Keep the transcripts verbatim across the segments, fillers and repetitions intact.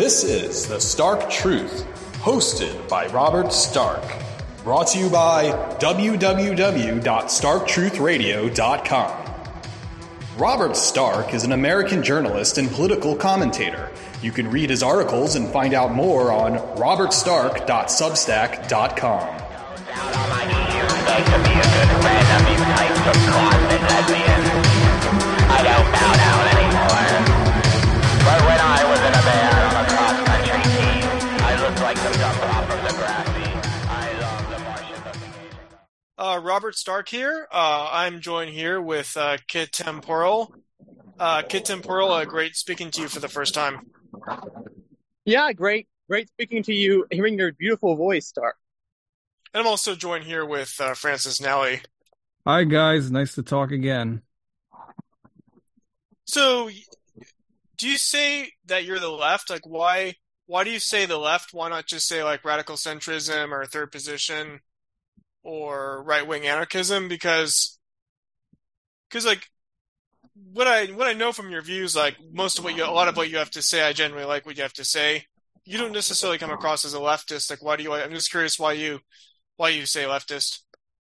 This is The Stark Truth, hosted by Robert Stark. Brought to you by w w w dot stark truth radio dot com. Robert Stark is an American journalist and political commentator. You can read his articles and find out more on robert stark dot substack dot com. I don't bow down anymore. But when I was in a band on a cross-country team, I looked like the dump off of the grassy. I love the marshes of the game. Uh, Robert Stark here. Uh, I'm joined here with uh, Kit Temporal. Uh, Kit Temporal, uh, great speaking to you for the first time. Yeah, great. Great speaking to you, hearing your beautiful voice, Stark. And I'm also joined here with uh, Francis Nally. Hi, guys. Nice to talk again. So, do you say that you're the left? Like, why why do you say the left? Why not just say, like, radical centrism or third position or right-wing anarchism? Because, because like, what I what I know from your views, like, most of what you, a lot of what you have to say, I generally like what you have to say. You don't necessarily come across as a leftist. Like, why do you, I'm just curious why you, why you say leftist.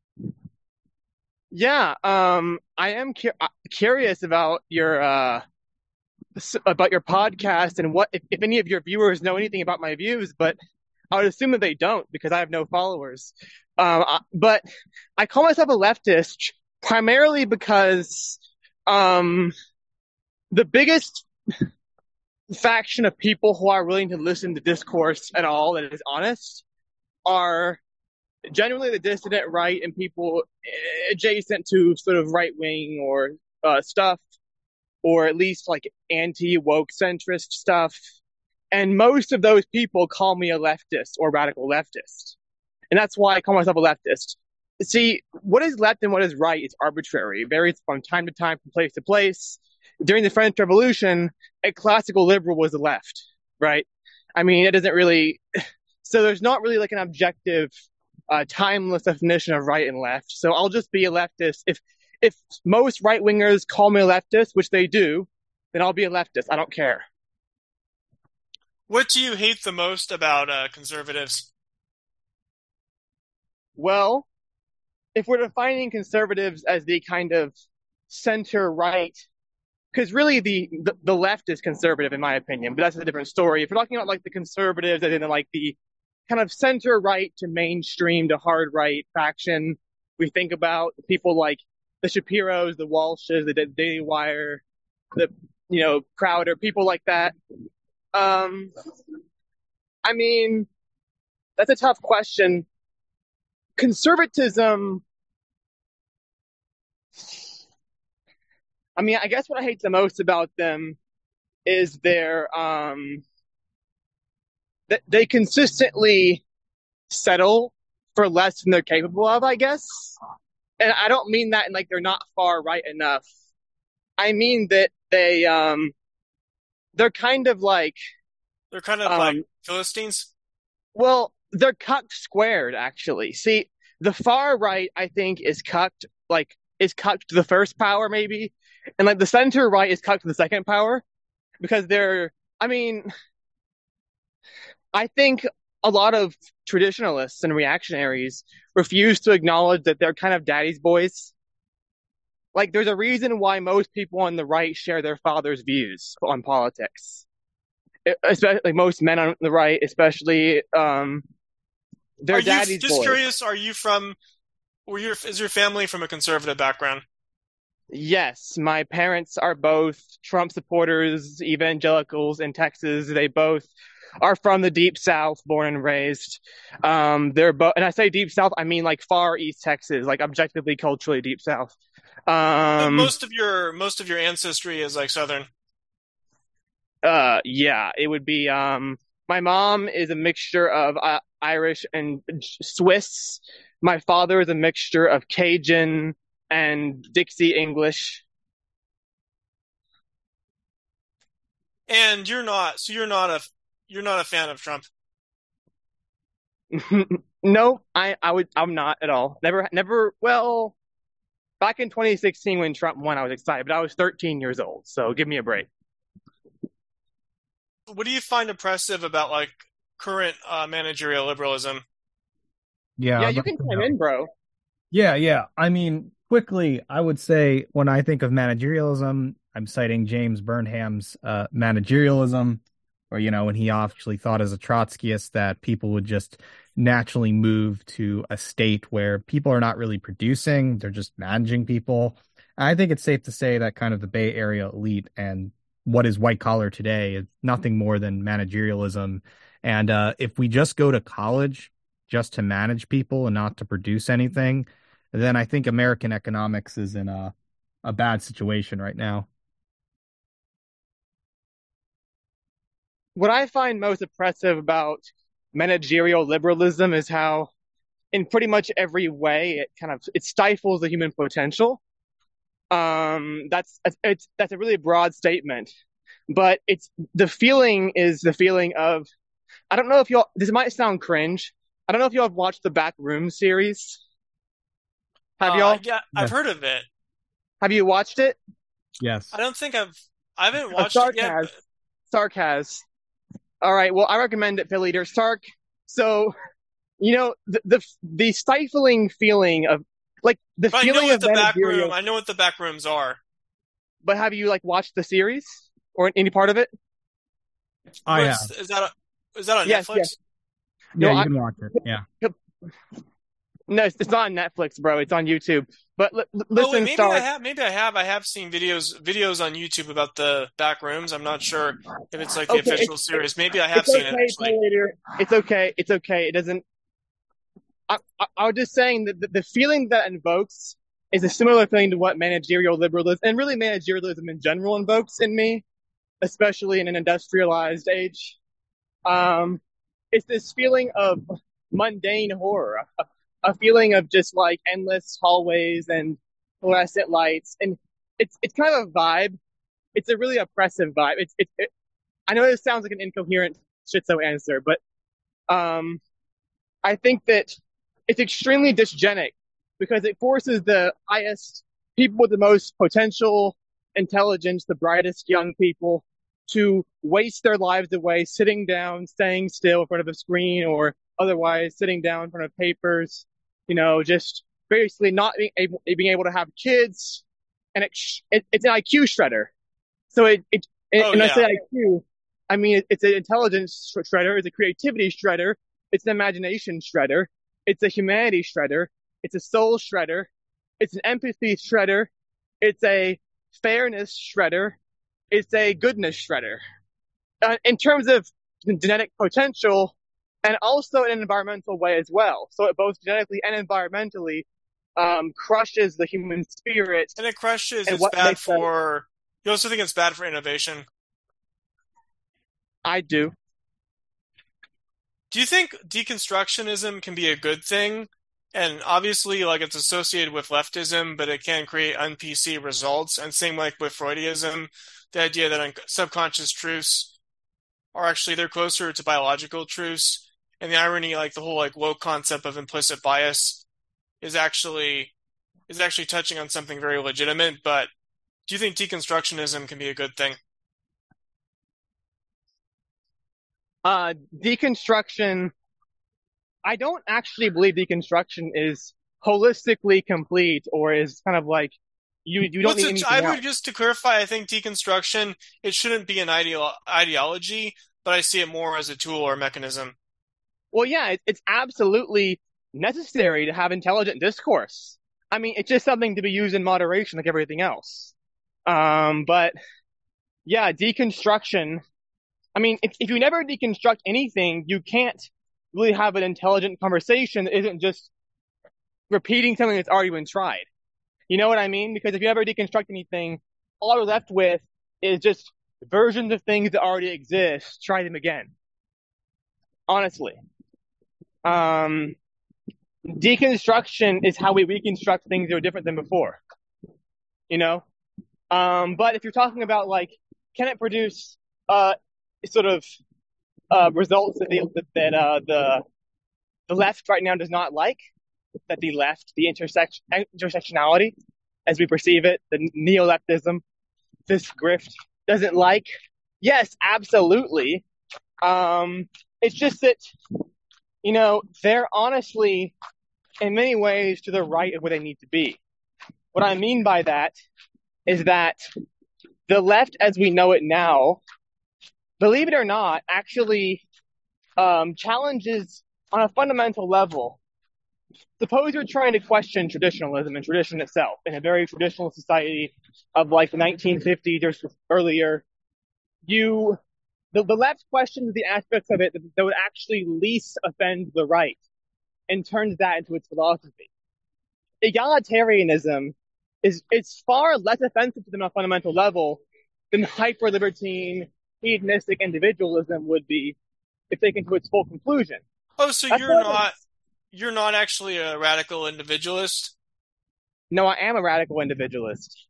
Yeah, um, I am cu- curious about your uh, about your podcast and what if, if any of your viewers know anything about my views, but I would assume that they don't because I have no followers. Um, but I call myself a leftist primarily because um, the biggest faction of people who are willing to listen to discourse at all that is honest are generally the dissident right and people adjacent to sort of right-wing or uh, stuff, or at least like anti-woke centrist stuff. And most of those people call me a leftist or radical leftist. And that's why I call myself a leftist. See, what is left and what is right is arbitrary. It varies from time to time, from place to place. During the French Revolution, a classical liberal was the left, right? I mean, it doesn't really... So there's not really like an objective Uh, timeless definition of right and left. So I'll just be a leftist. If if most right-wingers call me a leftist, which they do, then I'll be a leftist. I don't care. What do you hate the most about uh, conservatives? Well, if we're defining conservatives as the kind of center-right, because really the, the, the left is conservative in my opinion, but that's a different story. If we're talking about like the conservatives and then like the kind of center right to mainstream to hard right faction, we think about people like the Shapiros, the Walshes, the Daily Wire, the, you know, Crowder, people like that. Um, I mean, that's a tough question. Conservatism, I mean, I guess what I hate the most about them is their, um, they consistently settle for less than they're capable of, I guess. And I don't mean that in like they're not far right enough. I mean that they, um, they're kind of like... They're kind of um, like Philistines? Well, they're cucked squared, actually. See, the far right, I think, is cucked, like, is cucked to the first power, maybe. And like the center right is cucked to the second power. Because they're, I mean... I think a lot of traditionalists and reactionaries refuse to acknowledge that they're kind of daddy's boys. Like, there's a reason why most people on the right share their father's views on politics. Especially like most men on the right, especially, um, they're are you, daddy's just boys. Just curious, are you from, were your, is your family from a conservative background? Yes, my parents are both Trump supporters, evangelicals in Texas. They both are from the deep South, born and raised. Um, they're both, and I say deep South, I mean like far East Texas, like objectively, culturally deep South. Um, most of your most of your ancestry is like Southern. Uh, yeah, it would be. Um, my mom is a mixture of uh, Irish and Swiss. My father is a mixture of Cajun and Dixie English. And you're not, so you're not a You're not a fan of Trump? No, I, I would, I'm not at all. Never, never, well, back in twenty sixteen when Trump won, I was excited, but I was thirteen years old, so give me a break. what do you find oppressive about like current uh, managerial liberalism? Yeah, Yeah, I'd you like can to chime know. in, bro. Yeah, yeah. I mean, quickly, I would say when I think of managerialism, I'm citing James Burnham's uh, managerialism, or, you know, when he actually thought as a Trotskyist that people would just naturally move to a state where people are not really producing, they're just managing people. I think it's safe to say that kind of the Bay Area elite and what is white collar today is nothing more than managerialism. And uh, if we just go to college just to manage people and not to produce anything, then I think American economics is in a a bad situation right now. What I find most oppressive about managerial liberalism is how, in pretty much every way, it kind of it stifles the human potential. Um, that's it's that's a really broad statement, but it's the feeling is the feeling of I don't know if y'all this might sound cringe. I don't know if y'all have watched the Back Room series. Have Uh, y'all? yeah, I've Yes, heard of it. Have you watched it? I yes. don't think I've I haven't Uh, watched it Stark yet, has. but Stark has. All right. Well, I recommend it, Phil Eater. Stark. So, you know, the, the the stifling feeling of like the but I know feeling what of the back room. managerial. I know what the back rooms are. But have you like watched the series or any part of it? I have. What's is that? A, is that on Yes. Yes. Netflix? Yeah, No. you I can watch it. Yeah. no. It's, it's not on Netflix, bro. It's on YouTube. But li- Oh wait, listen, maybe I Stark. have. Maybe I have. I have seen videos videos on YouTube about the back rooms. I'm not sure if it's like the Okay. official It's it, series. Maybe I have it's seen it okay, actually. Phil Eater. It's okay. It's okay. It doesn't. I, I, I was just saying that the, the feeling that invokes is a similar thing to what managerial liberalism and really managerialism in general invokes in me, especially in an industrialized age. Um, it's this feeling of mundane horror, a, a feeling of just like endless hallways and fluorescent lights, and it's it's kind of a vibe. It's a really oppressive vibe. It's it, it I know this sounds like an incoherent shitso answer, but um, I think that it's extremely dysgenic because it forces the highest people with the most potential intelligence, the brightest young people, to waste their lives away sitting down, staying still in front of a screen, or otherwise sitting down in front of papers, you know, just basically not being able, being able to have kids. And it, it, it's an I Q shredder. So it, it, Oh and I say yeah. I Q, I mean, it's an intelligence shredder, it's a creativity shredder, it's an imagination shredder, it's a humanity shredder, it's a soul shredder, it's an empathy shredder, it's a fairness shredder, it's a goodness shredder. Uh, in terms of genetic potential, and also in an environmental way as well. So it both genetically and environmentally um, crushes the human spirit And it crushes. and It's what bad makes us. for. You also think it's bad for innovation. I do. Do you think deconstructionism can be a good thing? And obviously, like it's associated with leftism, but it can create un-P C results. And same like with Freudism, the idea that un- subconscious truths are actually they're closer to biological truths. And the irony, like the whole like woke concept of implicit bias, is actually is actually touching on something very legitimate. But do you think deconstructionism can be a good thing? Uh, deconstruction. I don't actually believe deconstruction is holistically complete or is kind of like you you don't What's need it? I anything would else. just to clarify. I think deconstruction it shouldn't be an ideal ideology, but I see it more as a tool or mechanism. Well, yeah, it, it's absolutely necessary to have intelligent discourse. I mean, it's just something to be used in moderation, like everything else. Um, but yeah, deconstruction. I mean, if, if you never deconstruct anything, you can't really have an intelligent conversation that isn't just repeating something that's already been tried. You know what I mean? Because if you ever deconstruct anything, all you're left with is just versions of things that already exist. Try them again. Honestly. Um, deconstruction is how we reconstruct things that are different than before. You know? Um, but if you're talking about like, can it produce uh sort of uh results that the that uh the the left right now does not like, that the left, the intersection intersectionality as we perceive it, the neo-leftism, this grift doesn't like? yes, absolutely. Um, it's just that, you know, they're honestly, in many ways, to the right of where they need to be. What I mean by that is that the left, as we know it now, believe it or not, actually um, challenges on a fundamental level. Suppose you're trying to question traditionalism and tradition itself in a very traditional society of like the nineteen fifties or earlier. You, the, the left questions the aspects of it that, that would actually least offend the right and turns that into its philosophy. Egalitarianism is it's far less offensive to them on a fundamental level than hyper-libertine, hedonistic individualism would be if taken to its full conclusion. Oh, so That's you're all. not you're not actually a radical individualist? No, I am a radical individualist.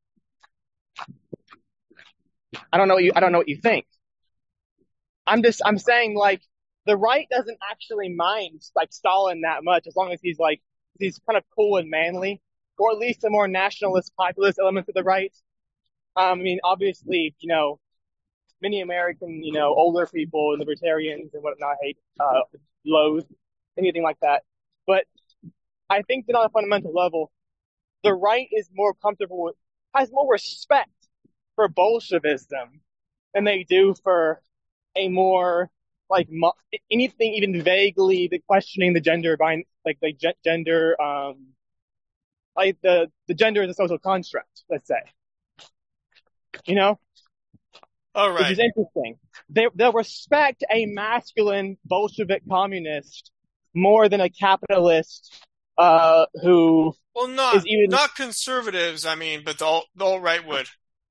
I don't know what you I don't know what you think. I'm just I'm saying like the right doesn't actually mind like Stalin that much as long as he's like he's kind of cool and manly, or at least the more nationalist populist elements of the right. Um, I mean, obviously, you know, many American, you know, older people and libertarians and whatnot hate, uh, loathe anything like that. But I think that on a fundamental level, the right is more comfortable with, has more respect for Bolshevism than they do for a more like mo- anything even vaguely the questioning the gender by like the ge- gender um like the the gender is a social construct, let's say, you know. Oh, Which right. is interesting. They, they'll respect a masculine Bolshevik communist more than a capitalist uh, who Well, not is even... not conservatives, I mean, but the alt, the alt-right would.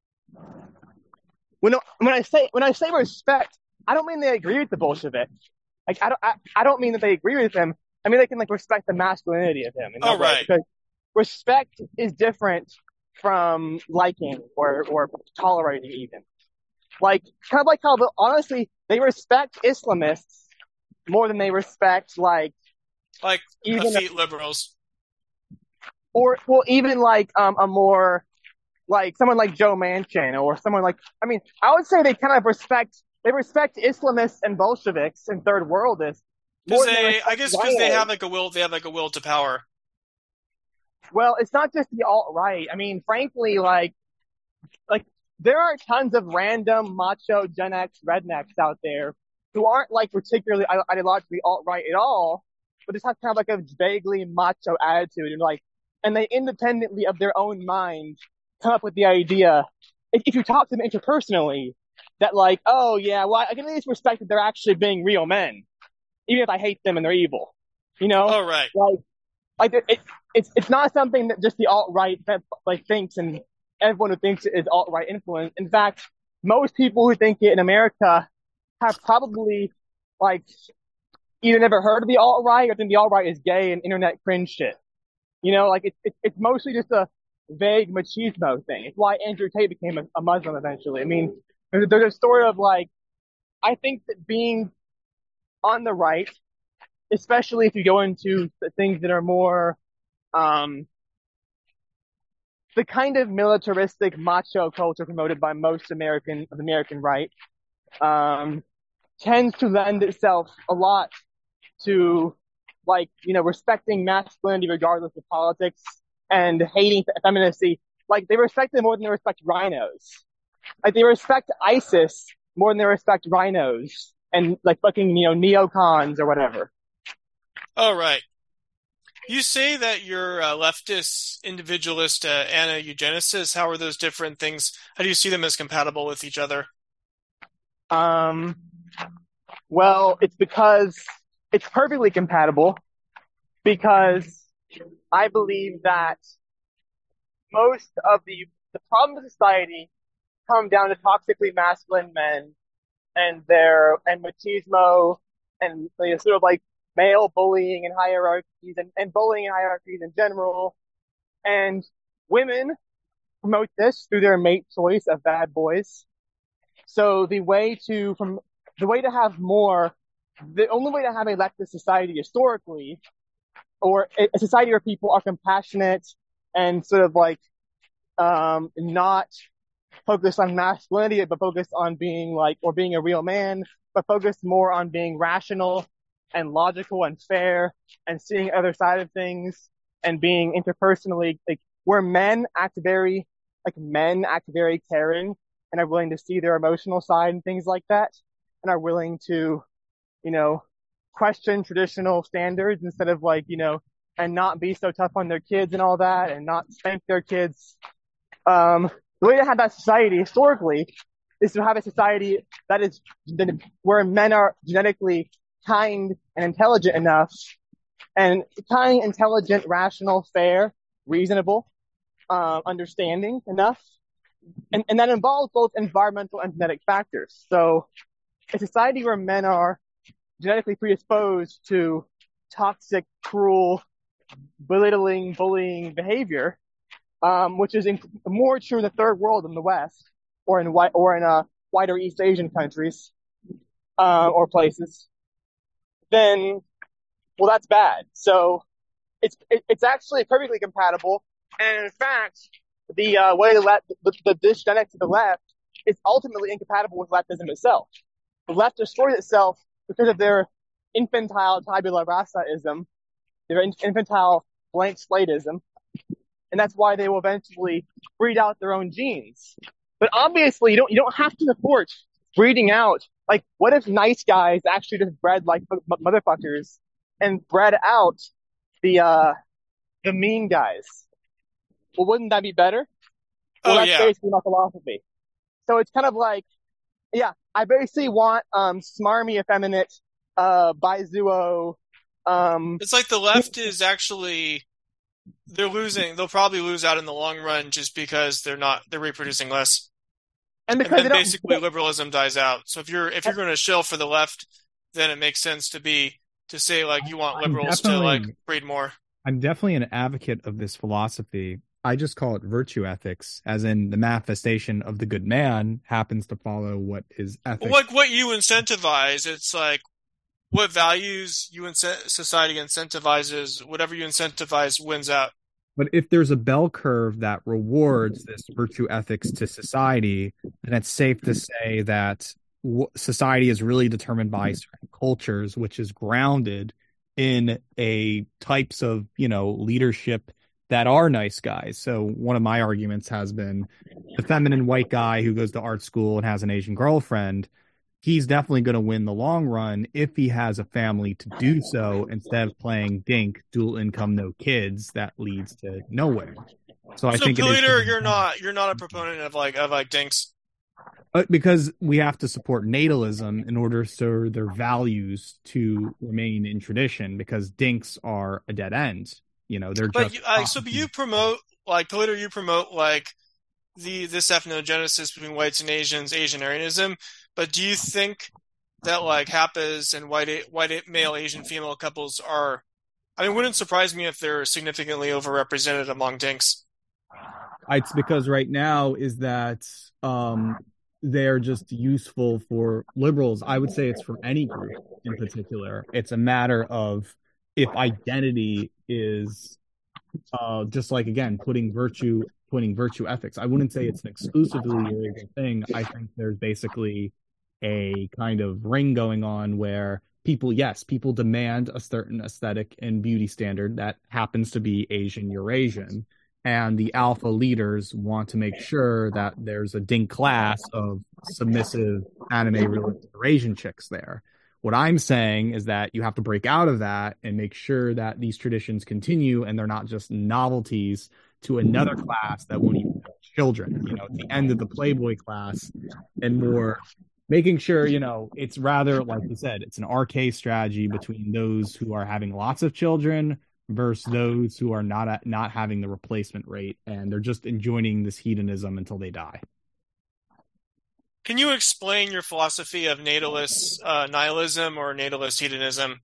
When, when I say when I say respect, I don't mean they agree with the Bolshevik. Like I don't I, I don't mean that they agree with him. I mean they can like respect the masculinity of him. You know, Oh, right. Because respect is different from liking or or tolerating even. Like, kind of like how, the, honestly, they respect Islamists more than they respect, like, Like even, effete liberals. or, well, even like, um, a more, like, someone like Joe Manchin, or someone like, I mean, I would say they kind of respect, they respect Islamists and Bolsheviks and third worldists more Because than they they, respect I guess, because they rhinos. have like a will, they have like a will to power. Well, it's not just the alt-right. I mean, frankly, like, like, there are tons of random macho Gen X rednecks out there who aren't like particularly ideologically alt-right at all, but just have kind of like a vaguely macho attitude and like, and they independently of their own mind come up with the idea, if, if you talk to them interpersonally, that like, oh yeah, well I can at least respect that they're actually being real men, even if I hate them and they're evil, you know? Oh, right. Like, like it, it, it's it's not something that just the alt-right that like thinks and everyone who thinks it is alt-right influence. In fact, most people who think it in America have probably like either never heard of the alt-right or think the alt-right is gay and internet cringe shit. You know, like it's it, it's mostly just a vague machismo thing. It's why Andrew Tate became a, a Muslim eventually. I mean, there's, there's a story of like, I think that being on the right, especially if you go into the things that are more um the kind of militaristic macho culture promoted by most American of the American right, um, tends to lend itself a lot to, like, you know, respecting masculinity regardless of politics and hating femininity. Like, they respect it more than they respect rhinos. Like, they respect ISIS more than they respect rhinos and, like, fucking, you know, neocons or whatever. Oh, right. You say that you're a leftist, individualist, uh, and a eugenicist. How are those different things? How do you see them as compatible with each other? Um, well, it's because it's perfectly compatible because I believe that most of the the problems of society come down to toxically masculine men and their and machismo and you know, sort of like male bullying and hierarchies and, and bullying and hierarchies in general. And women promote this through their mate choice of bad boys. So the way to from the way to have more the only way to have a leftist society historically, or a society where people are compassionate and sort of like um not focused on masculinity, but focused on being like, or being a real man, but focused more on being rational and logical and fair and seeing other side of things and being interpersonally, like, where men act very, like, men act very caring and are willing to see their emotional side and things like that, and are willing to, you know, question traditional standards instead of, like, you know, and not be so tough on their kids and all that, and not spank their kids. Um, the way to have that society historically is to have a society that is, where men are genetically kind and intelligent enough, and kind, intelligent, rational, fair, reasonable, uh, understanding enough. And, and that involves both environmental and genetic factors. So a society where men are genetically predisposed to toxic, cruel, belittling, bullying behavior, um, which is in, more true in the third world than the West, or in white, or in uh, wider East Asian countries, uh, or places, then, well, that's bad. So it's it, it's actually perfectly compatible. And in fact, the uh, way the, left, the, the this genetic to the left is ultimately incompatible with leftism itself. The left destroys itself because of their infantile tabula rasaism, their infantile blank slateism, and that's why they will eventually breed out their own genes. But obviously, you don't you don't have to support breeding out. Like, what if nice guys actually just bred like motherfuckers and bred out the uh the mean guys? Well, wouldn't that be better? Well, Oh, that's yeah. basically my philosophy. So it's kind of like, yeah, I basically want um smarmy, effeminate, uh, bizuo, um, It's like the left is actually, they're losing, they'll probably lose out in the long run just because they're not, they're reproducing less. and And because they then don't, basically liberalism dies out. So if you're, if you're going to shill for the left, then it makes sense to be, to say like you want I'm liberals to like definitely- breed more. I'm definitely an advocate of this philosophy. I just call it virtue ethics, as in the manifestation of the good man happens to follow what is ethics. Well, like what you incentivize, it's like what values you incent- society incentivizes, whatever you incentivize wins out. But if there's a bell curve that rewards this virtue ethics to society, then it's safe to say that w- society is really determined by certain cultures, which is grounded in a types of, you know, leadership that are nice guys. So one of my arguments has been the feminine white guy who goes to art school and has an Asian girlfriend. He's definitely going to win the long run if he has a family to do so, instead of playing dink, dual income, no kids, that leads to nowhere. So I So think it is- Politer, you're not, you're not a proponent of like, of like dinks. But because we have to support natalism in order for their values to remain in tradition, because dinks are a dead end. You know, they're But just you, uh, so you promote, like Politer, you promote like the, this ethnogenesis between whites and Asians, Asian Aryanism. But do you think that like Happas and white white male Asian female couples are, I mean, it wouldn't surprise me if they're significantly overrepresented among dinks. It's because right now is that um, they're just useful for liberals. I would say it's for any group in particular. It's a matter of if identity is uh, just like, again, putting virtue, putting virtue ethics. I wouldn't say it's an exclusively illegal thing. I think there's basically a kind of ring going on where people, yes, people demand a certain aesthetic and beauty standard that happens to be Asian Eurasian. And the alpha leaders want to make sure that there's a dink class of submissive anime realistic Eurasian chicks there. What I'm saying is that you have to break out of that and make sure that these traditions continue and they're not just novelties to another class that won't even have children. You know, at the end of the Playboy class, and more making sure, you know, it's rather, like you said, it's an arcade strategy between those who are having lots of children versus those who are not at, not having the replacement rate, and they're just enjoying this hedonism until they die. Can you explain your philosophy of natalist uh, nihilism or natalist hedonism?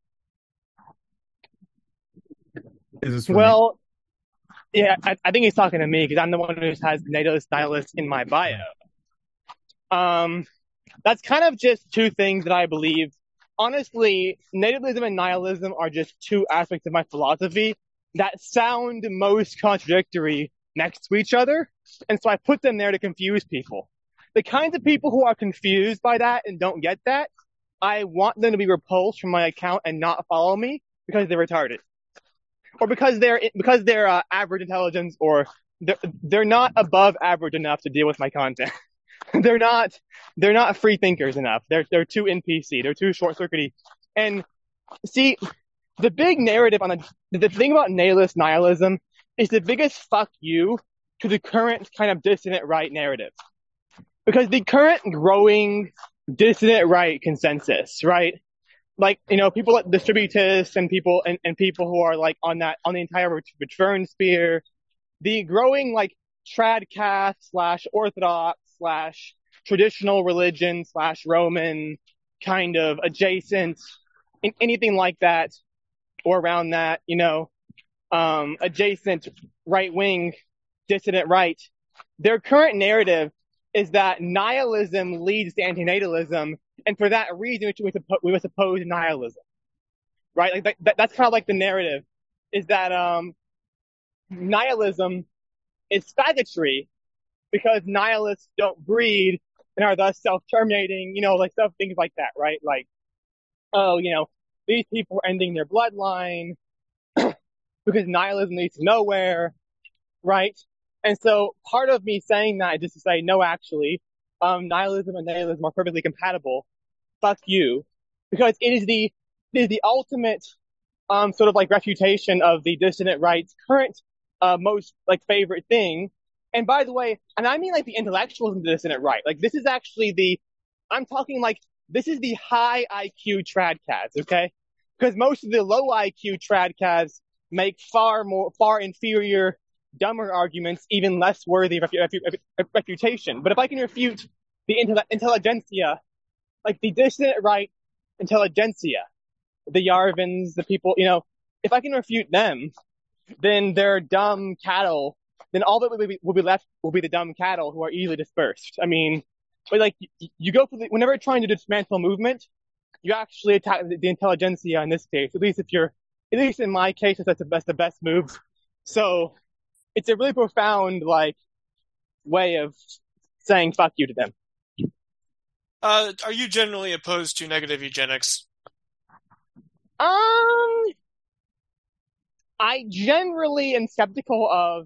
Is this for me? well, yeah, I, I think he's talking to me because I'm the one who has natalist nihilist in my bio. Um, that's kind of just two things that I believe. Honestly, natalism and nihilism are just two aspects of my philosophy that sound most contradictory next to each other. And so I put them there to confuse people. The kinds of people who are confused by that and don't get that, I want them to be repulsed from my account and not follow me because they're retarded. Or because they're, because they're uh, average intelligence, or they're, they're not above average enough to deal with my content. they're not, they're not free thinkers enough. They're, they're too N P C. They're too short-circuity. And see, the big narrative on the, the thing about nihilist nihilism is the biggest fuck you to the current kind of dissident right narrative. Because the current growing dissident right consensus, right? Like, you know, people like distributists and people, and, and people who are like on that, on the entire return sphere, the growing like tradcast slash orthodox slash traditional religion slash Roman kind of adjacent, in, anything like that or around that, you know, um, adjacent right wing dissident right. Their current narrative is that nihilism leads to antinatalism, and for that reason, we, we must oppose nihilism, right? Like that, that, that's kind of like the narrative, is that um, nihilism is faggotry because nihilists don't breed and are thus self-terminating, you know, like stuff, things like that, right? Like, oh, you know, these people are ending their bloodline because nihilism leads to nowhere, right? And so part of me saying that is just to say, no, actually, um, nihilism and nihilism are perfectly compatible. Fuck you. Because it is the, it is the ultimate, um, sort of like refutation of the dissident right's current, uh, most like favorite thing. And by the way, and I mean like the intellectuals in the dissident right. Like this is actually the, I'm talking like, this is the high I Q tradcads, okay? Because most of the low I Q tradcads make far more, far inferior, dumber arguments, even less worthy of refu- refu- refutation. But if I can refute the intelli- intelligentsia, like the dissident right intelligentsia, the Yarvins, the people, you know, if I can refute them, then they're dumb cattle. Then all that will be, will be left will be the dumb cattle who are easily dispersed. I mean, but like you, you go for the, whenever trying to dismantle movement, you actually attack the, the intelligentsia in this case. At least if you're, at least in my case, that's the best, the best move. So it's a really profound, like, way of saying fuck you to them. Uh, are you generally opposed to negative eugenics? Um, I generally am skeptical of,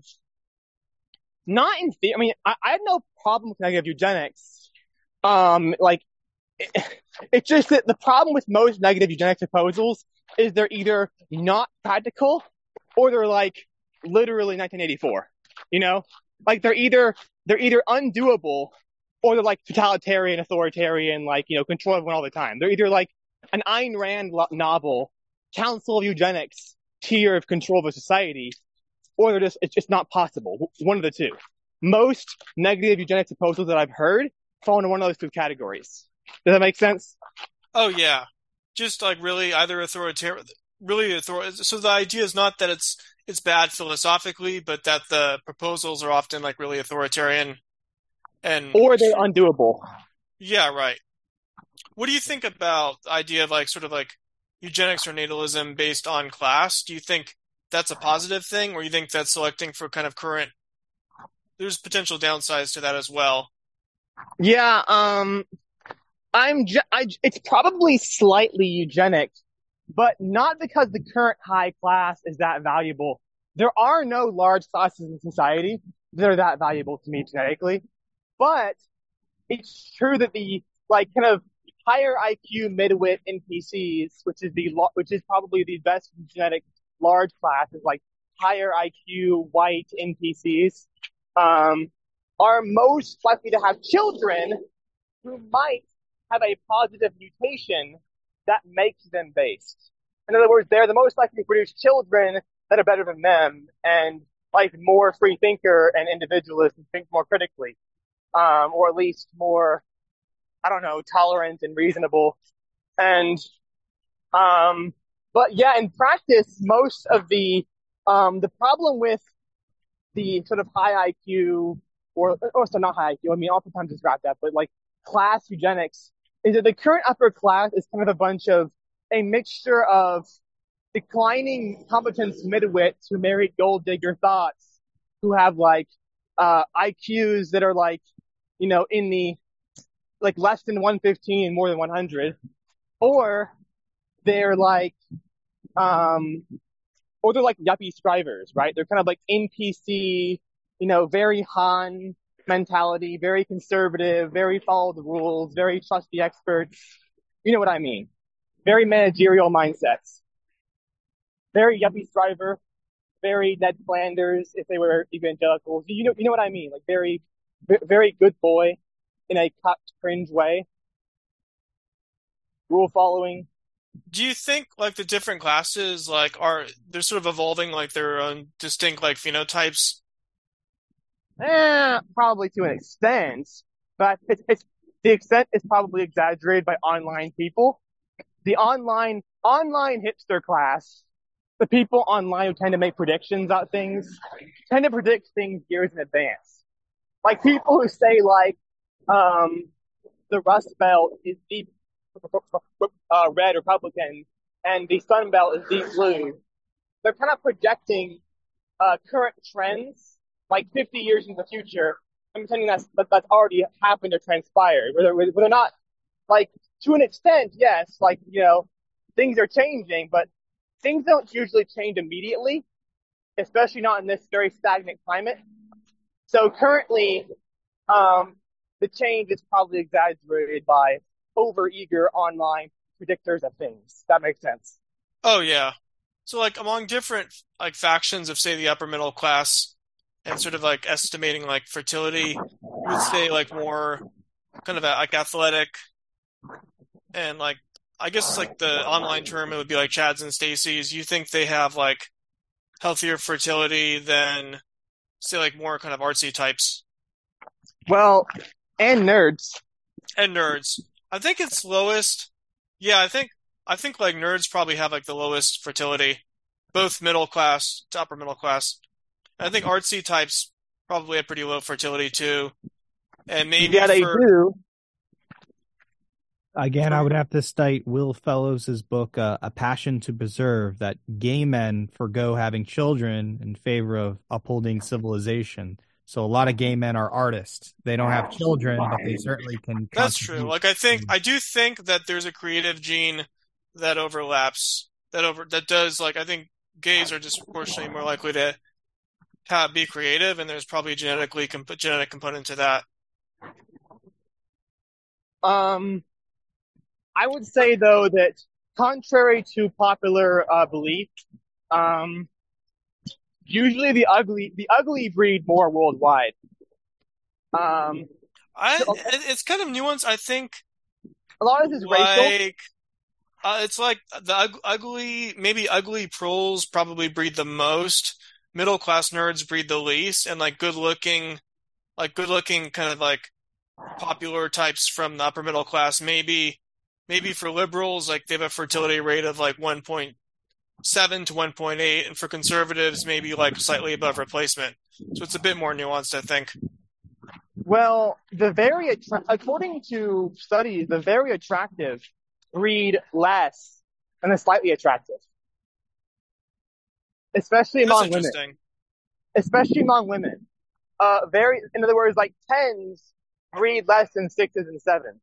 not in theory, I mean, I, I have no problem with negative eugenics. Um, like, it, it's just that the problem with most negative eugenics proposals is they're either not practical or they're like, literally nineteen eighty-four, you know, like they're either they're either undoable or they're like totalitarian, authoritarian, like, you know, control everyone all the time. They're either like an Ayn Rand lo- novel, Council of Eugenics tier of control of a society, or they're just it's just not possible. One of the two. Most negative eugenics proposals that I've heard fall into one of those two categories. Does that make sense? Oh yeah, just like really either authoritarian, really author. So the idea is not that it's it's bad philosophically, but that the proposals are often like really authoritarian and or they're undoable. Yeah, right. What do you think about the idea of like sort of like eugenics or natalism based on class? Do you think that's a positive thing, or you think that's selecting for kind of current? There's potential downsides to that as well. Yeah, um, I'm. Ju- I, it's probably slightly eugenics, but not because the current high class is that valuable. There are no large classes in society that are that valuable to me genetically, but it's true that the like kind of higher I Q midwit N P Cs, which is the which is probably the best genetic large class, is like higher I Q white N P Cs, um, are most likely to have children who might have a positive mutation that makes them based. In other words, they're the most likely to produce children that are better than them and like more free thinker and individualist and think more critically, um, or at least more, I don't know, tolerant and reasonable. And, um, but yeah, in practice, most of the, um, the problem with the sort of high I Q or, or so not high I Q, I mean, oftentimes it's wrapped up, but like class eugenics is that the current upper class is kind of a bunch of a mixture of declining competence midwits who married gold digger thoughts who have like uh I Qs that are like, you know, in the like less than one fifteen and more than one hundred, or they're like um or they're like yuppie scrivers, right? They're kind of like N P C, you know, very Han mentality, very conservative, very follow the rules, very trust the experts. You know what I mean? Very managerial mindsets. Very yuppie striver, very Ned Flanders if they were evangelicals. You know, you know what I mean? Like very, very good boy in a cut cringe way. Rule following. Do you think like the different classes like are they're sort of evolving like their own distinct like phenotypes? Eh, probably to an extent, but it's it's the extent is probably exaggerated by online people. The online online hipster class, the people online who tend to make predictions about things, tend to predict things years in advance. Like people who say like, um, the Rust Belt is deep uh, red Republican and the Sun Belt is deep blue. They're kind of projecting uh, current trends like fifty years in the future. I'm pretending that's that, that's already happened or transpired. Where they're, where they're not like to an extent, yes, like you know, things are changing, but things don't usually change immediately, especially not in this very stagnant climate. So currently, um, the change is probably exaggerated by over-eager online predictors of things. That makes sense. Oh yeah. So like among different like factions of say the upper middle class and sort of like estimating like fertility, you would say like more kind of like athletic and like I guess like the online term it would be like Chads and Stacy's. You think they have like healthier fertility than say like more kind of artsy types? Well, and nerds. And nerds. I think it's lowest. Yeah, I think I think like nerds probably have like the lowest fertility, both middle class to upper middle class. I think artsy types probably have pretty low fertility too. And maybe yeah, they for, do. Again, I would have to cite Will Fellows' book, uh, A Passion to Preserve, that gay men forgo having children in favor of upholding civilization. So a lot of gay men are artists. They don't have children, but they certainly can. That's true. Like I think I do think that there's a creative gene that overlaps. That over that does like I think gays are disproportionately more likely to have, be creative, and there's probably a genetically comp- genetic component to that. Um, I would say though that contrary to popular uh, belief, um. Usually the ugly, the ugly breed more worldwide. Um, I, so, it's kind of nuanced. I think a lot of this is like, racial. Uh, it's like the ug- ugly, maybe ugly proles probably breed the most. Middle class nerds breed the least, and like good looking, like good looking kind of like popular types from the upper middle class. Maybe, maybe for liberals, like they have a fertility rate of like one point seven to one point eight, and for conservatives, maybe like slightly above replacement. So it's a bit more nuanced, I think. Well, the very attra- according to studies, the very attractive breed less than the slightly attractive, especially That's among women. interesting. Especially among women. Uh, very, in other words, like tens breed less than sixes and sevens.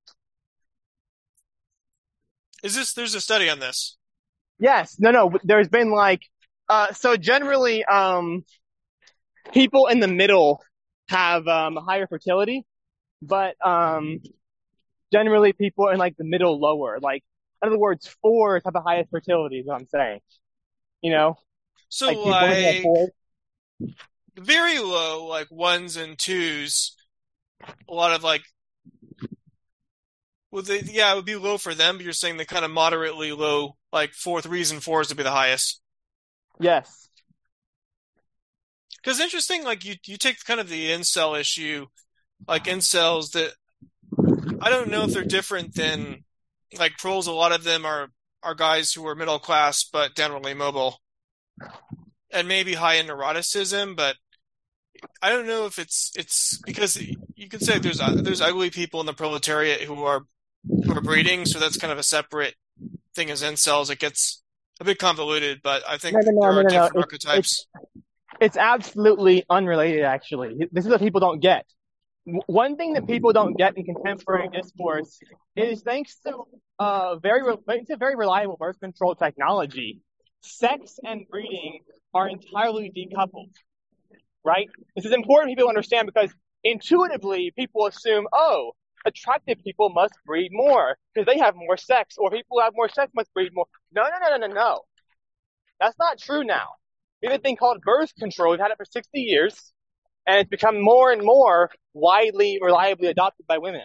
Is this? There's a study on this. Yes, no, no. There's been like, uh, so generally, um, people in the middle have um higher fertility, but um, generally people in like the middle lower. Like, in other words, fours have the highest fertility. Is what I'm saying. You know, So like, people like, who have fours. very low, like ones and twos. A lot of like, well, they, yeah, it would be low for them. But you're saying the kind of moderately low, like fourth reason fours would be the highest. Yes. Because interesting, like you, you take kind of the incel issue, like incels that I don't know if they're different than like proles. A lot of them are are guys who are middle class but generally mobile, and maybe high in neuroticism. But I don't know if it's it's because you could say there's there's ugly people in the proletariat who are who are breeding, so that's kind of a separate thing as incels. It gets a bit convoluted, but I think No, no, no, there no, are no, no. different It's- archetypes. It's absolutely unrelated, actually. This is what people don't get. W- One thing that people don't get in contemporary discourse is thanks to uh very re- thanks to very reliable birth control technology, sex and breeding are entirely decoupled, right? This is important for people to understand because intuitively people assume, oh, attractive people must breed more because they have more sex, or people who have more sex must breed more. No, no, no, no, no, no. That's not true now. We have a thing called birth control. We've had it for sixty years, and it's become more and more widely, reliably adopted by women.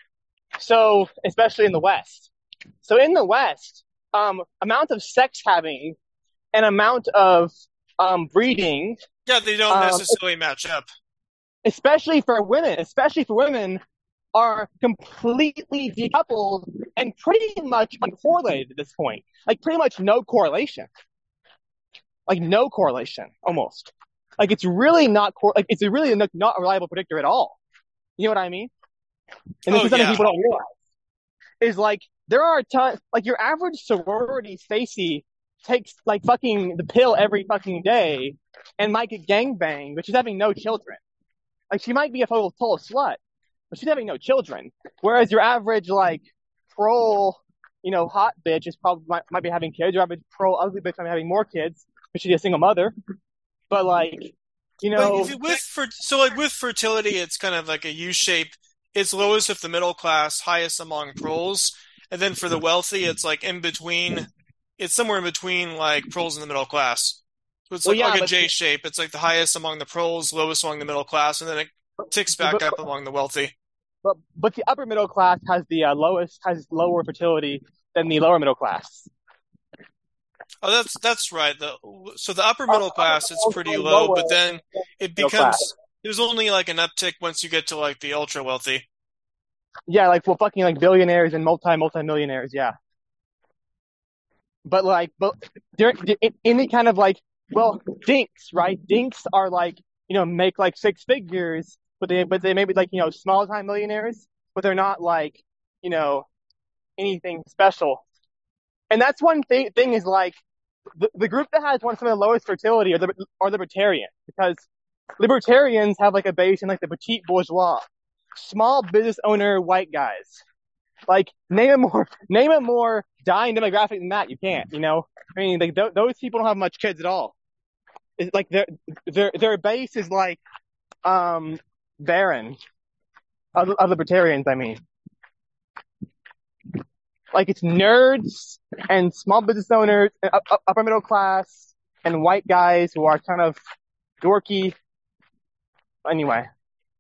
So, especially in the West. So in the West, um, amount of sex having and amount of um, breeding, Yeah, they don't um, necessarily match up. especially for women, especially for women, are completely decoupled and pretty much uncorrelated at this point. Like pretty much no correlation. Like no correlation, almost. Like it's really not cor- like it's really not, not a reliable predictor at all. You know what I mean? And this Oh, is something yeah. people don't realize. Is like there are times like your average sorority Stacy takes like fucking the pill every fucking day and might get gangbanged, but she's having no children. Like she might be a total, total slut, but she's having no children. Whereas your average like pro, you know, hot bitch is probably might, might be having kids. Your average pro ugly bitch might be having more kids because she's a single mother. But like, you But know, if you, with for so like with fertility, it's kind of like a U shape. It's lowest of the middle class, highest among proles, and then for the wealthy, it's like in between. It's somewhere in between like proles and the middle class. So it's well, like yeah, like a but J shape. It's like the highest among the proles, lowest among the middle class, and then it ticks back but, up among the wealthy. but but the upper middle class has the uh, lowest has lower fertility than the lower middle class. Oh, that's that's right. The so the upper Uh, middle upper class it's middle pretty is low, lower but then than it middle class. becomes there's only like an uptick once you get to like the ultra wealthy. Yeah, like well, fucking like billionaires and multi multi millionaires. Yeah, but like, but there in any kind of like, well, dinks, right? Dinks are like, you know, make like six figures, but they but they may be like, you know, small time millionaires, but they're not like, you know, anything special. And that's one thing. Thing is like the, the group that has one of some of the lowest fertility are the are libertarians because libertarians have like a base in like the petite bourgeois, small business owner white guys. Like name a more name a more dying demographic than that. You can't. You know, I mean, like th- those people don't have much kids at all. It's like their their their base is like um barren of, of libertarians. I mean, like it's nerds and small business owners, and up, up- upper middle class, and white guys who are kind of dorky. Anyway,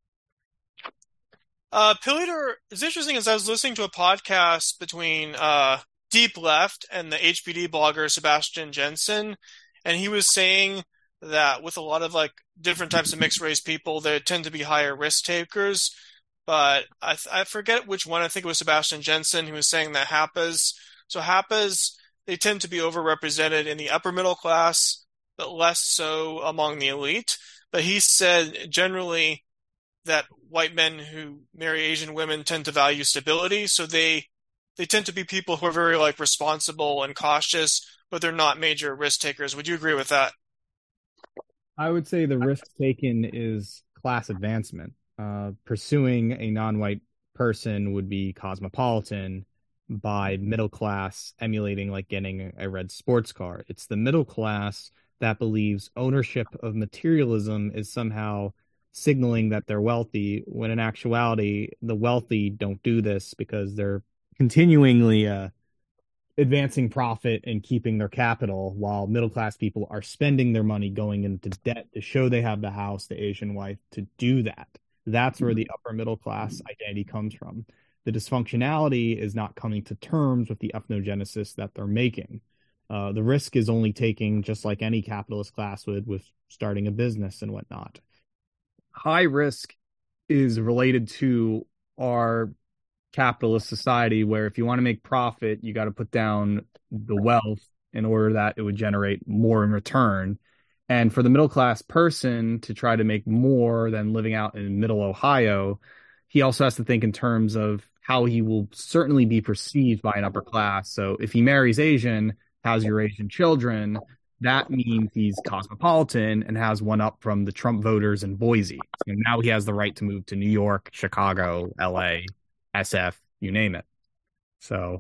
Uh, Pilliter, it's interesting as I was listening to a podcast between uh, Deep Left and the H P D blogger Sebastian Jensen, and he was saying that with a lot of like different types of mixed race people, they tend to be higher risk takers. But I th- I forget which one. I think it was Sebastian Jensen who was saying that Happas. So Happas, they tend to be overrepresented in the upper middle class, but less so among the elite. But he said generally that white men who marry Asian women tend to value stability, so they they tend to be people who are very like responsible and cautious, but they're not major risk takers. Would you agree with that? I would say the risk taken is class advancement. Uh, pursuing a non-white person would be cosmopolitan, by middle class emulating like getting a red sports car. It's the middle class that believes ownership of materialism is somehow signaling that they're wealthy, when in actuality, the wealthy don't do this because they're continuingly uh, advancing profit and keeping their capital, while middle class people are spending their money going into debt to show they have the house, the Asian wife, to do that. That's where the upper middle class identity comes from. The dysfunctionality is not coming to terms with the ethnogenesis that they're making. Uh, the risk is only taking, just like any capitalist class would, with starting a business and whatnot. High risk is related to our capitalist society, where if you want to make profit, you got to put down the wealth in order that it would generate more in return. And for the middle class person to try to make more than living out in middle Ohio, he also has to think in terms of how he will certainly be perceived by an upper class. So if he marries Asian, has your Asian children, that means he's cosmopolitan and has one up from the Trump voters in Boise. So now he has the right to move to New York, Chicago, L A, S F, you name it. So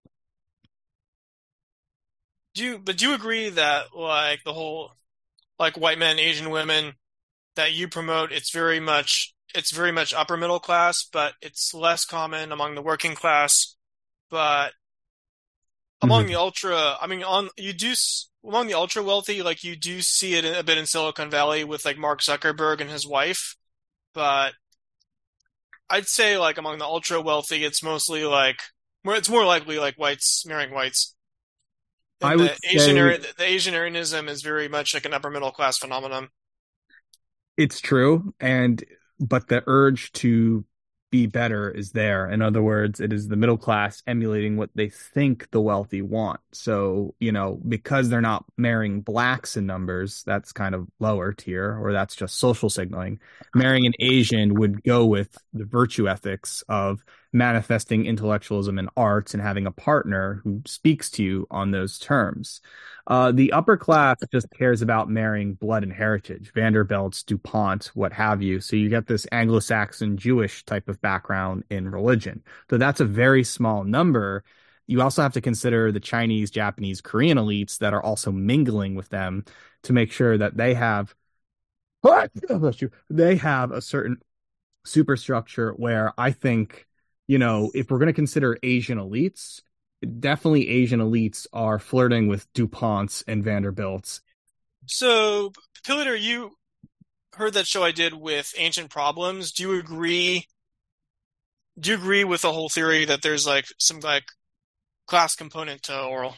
Do you, but do you agree that like the whole like white men, Asian women that you promote, it's very much it's very much upper middle class, but it's less common among the working class. But among Mhm. the ultra, I mean, on you do s- among the ultra wealthy, like you do see it a bit in Silicon Valley with like Mark Zuckerberg and his wife. But I'd say like among the ultra wealthy, it's mostly like more. It's more likely like whites marrying whites. I And would the Asian say the Asian Aryanism is very much like an upper middle class phenomenon. it's true, and but the urge to be better is there. In other words, it is the middle class emulating what they think the wealthy want. So, you know, because they're not marrying blacks in numbers, that's kind of lower tier, or that's just social signaling. Marrying an Asian would go with the virtue ethics of manifesting intellectualism and arts and having a partner who speaks to you on those terms. Uh, the upper class just cares about marrying blood and heritage, Vanderbilts, DuPont, what have you. So you get this Anglo-Saxon Jewish type of background in religion. So that's a very small number. You also have to consider the Chinese, Japanese, Korean elites that are also mingling with them to make sure that they have what? Bless you. They have a certain superstructure where I think, you know, if we're going to consider Asian elites, definitely Asian elites are flirting with DuPonts and Vanderbilts. So, Pillater, you heard that show I did with Ancient Problems. Do you agree? Do you agree with the whole theory that there's like some like class component to oral?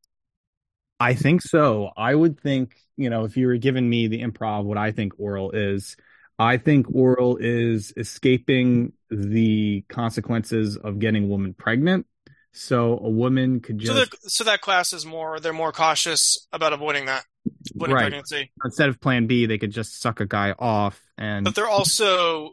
I think so. I would think, you know, if you were giving me the improv, what I think oral is, I think oral is escaping the consequences of getting a woman pregnant. So a woman could So just, that so that class is more they're more cautious about avoiding that, avoiding right, pregnancy. instead of plan B, they could just suck a guy off But and they're also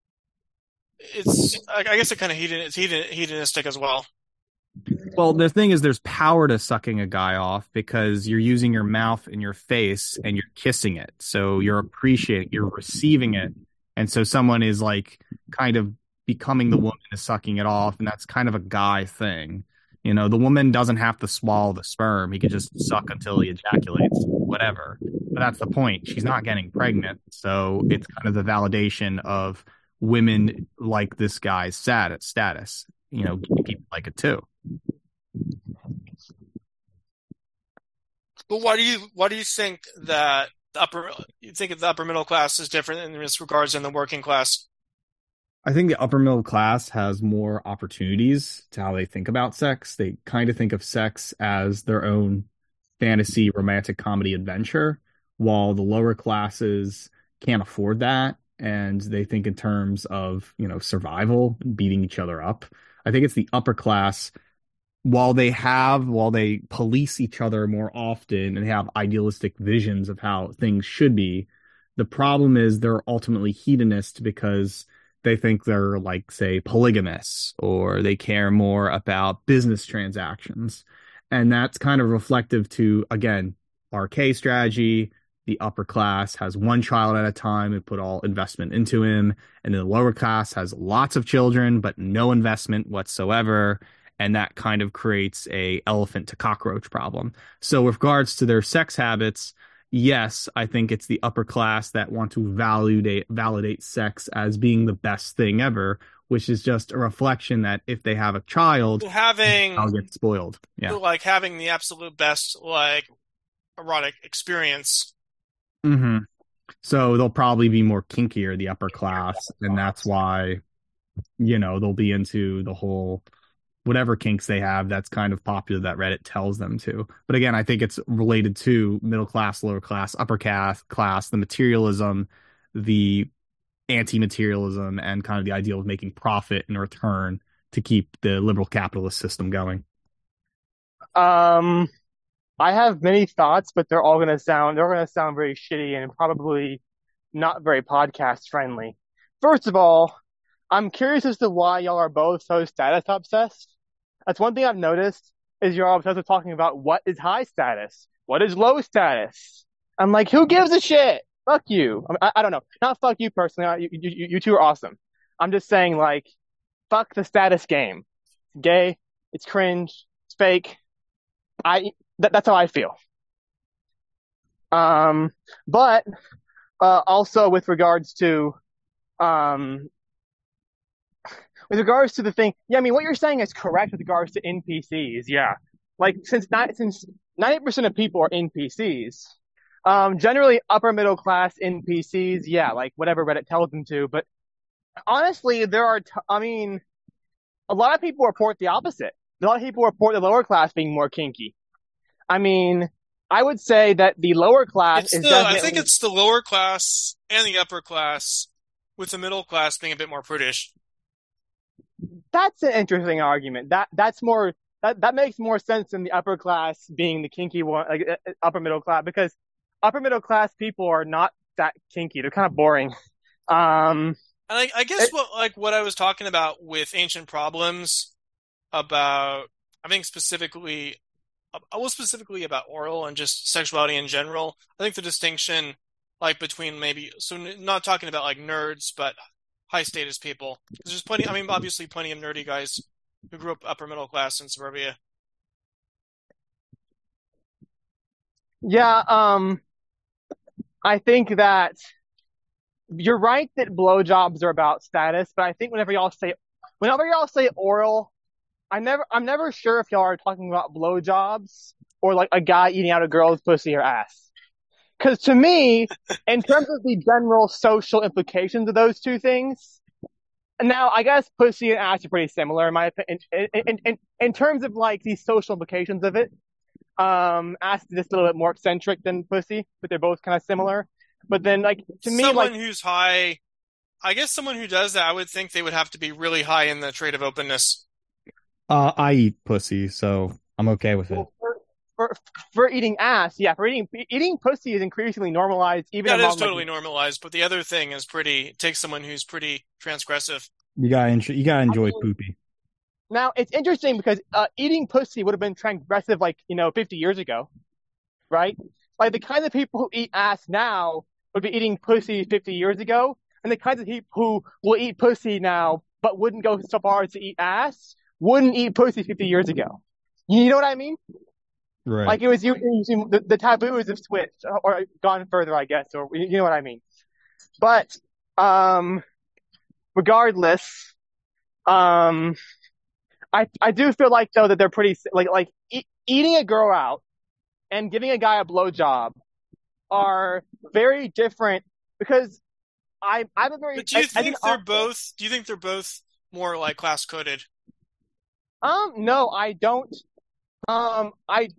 it's I guess it kind of hedon, it's hedon, hedonistic as well. well, the thing is, there's power to sucking a guy off because you're using your mouth and your face and you're kissing it. So you're appreciating, you're receiving it. And so someone is like kind of becoming the woman is sucking it off. And that's kind of a guy thing. You know, the woman doesn't have to swallow the sperm. He could just suck until he ejaculates, whatever. But that's the point. She's not getting pregnant. So it's kind of the validation of women like this guy's stat- status. You know, people like it too. But why do you why do you think that the upper you think the upper middle class is different in this regards than the working class? I think the upper middle class has more opportunities to how they think about sex. They kind of think of sex as their own fantasy romantic comedy adventure, while the lower classes can't afford that and they think in terms of, you know, survival, beating each other up. I think it's the upper class while they have while they police each other more often and have idealistic visions of how things should be, the problem is they're ultimately hedonist because they think they're like say polygamists or they care more about business transactions, and that's kind of reflective to again R K strategy. The upper class has one child at a time and put all investment into him, and then the lower class has lots of children but no investment whatsoever, and that kind of creates a elephant to cockroach problem. So with regards to their sex habits, yes, I think it's the upper class that want to validate validate sex as being the best thing ever, which is just a reflection that if they have a child, So I'll having get spoiled. Yeah. like having the absolute best like erotic experience. hmm So they'll probably be more kinkier, the upper class, and that's why, you know, they'll be into the whole whatever kinks they have that's kind of popular that Reddit tells them to. But again, I think it's related to middle class, lower class, upper class, class, the materialism, the anti-materialism, and kind of the ideal of making profit in return to keep the liberal capitalist system going. Um, I have many thoughts, but they're all gonna sound they're gonna sound very shitty and probably not very podcast friendly. First of all, I'm curious as to why y'all are both so status obsessed. That's one thing I've noticed. is you're obsessed with talking about what is high status, what is low status. I'm like, who gives a shit? Fuck you. I, mean, I, I don't know. Not fuck you personally. You, you, you two are awesome. I'm just saying, like, fuck the status game. It's gay. It's cringe. It's fake. I that, that's how I feel. Um, but uh, also with regards to um, with regards to the thing, yeah, I mean, what you're saying is correct with regards to N P Cs. Yeah, like since not since ninety percent of people are N P Cs, um, generally upper middle class N P Cs. Yeah, like whatever Reddit tells them to. But honestly, there are. T- I mean, a lot of people report the opposite. A lot of people report the lower class being more kinky. I mean, I would say that the lower class It's is the, definitely. I think it's the lower class and the upper class, with the middle class being a bit more prudish. That's an interesting argument. That that's more that that makes more sense than the upper class being the kinky one, like uh, upper middle class, because upper middle class people are not that kinky. They're kind of boring. Um, And I, I guess it, what like what I was talking about with Ancient Problems about, I think specifically, I was specifically about oral and just sexuality in general. I think the distinction, like between maybe, so not talking about like nerds, but high status people. Because there's plenty, I mean, obviously plenty of nerdy guys who grew up upper middle class in suburbia. yeah, um, I think that you're right that blowjobs are about status, but I think whenever y'all say whenever y'all say oral, I never I'm never sure if y'all are talking about blowjobs or like a guy eating out a girl's pussy or ass. Because to me, in terms of the general social implications of those two things, now I guess pussy and ass are pretty similar in my opinion. In, in, in, in terms of like the social implications of it, um, ass is just a little bit more eccentric than pussy, but they're both kind of similar. But then, like to me, Someone like who's high, I guess someone who does that, I would think they would have to be really high in the trait of openness. Uh, I eat pussy, so I'm okay with it. well, for, for for eating ass, yeah, for eating eating pussy is increasingly normalized, even That is among totally like. normalized, but the other thing is pretty, it takes someone who's pretty transgressive. You gotta enjoy, you gotta I enjoy mean, poopy. now it's interesting because uh, eating pussy would have been transgressive like you know fifty years ago, right? Like the kinds of people who eat ass now would be eating pussy fifty years ago, and the kinds of people who will eat pussy now but wouldn't go so far as to eat ass wouldn't eat pussy fifty years ago. You know what I mean? Right. Like it was you, you the, the taboos have switched or gone further, I guess, or you know what I mean. But um, regardless, um, I I do feel like though that they're pretty like like e- eating a girl out and giving a guy a blowjob are very different because I I'm a very But do you I, I think think they're also, both, do you think they're both more like class coded? um no I don't um I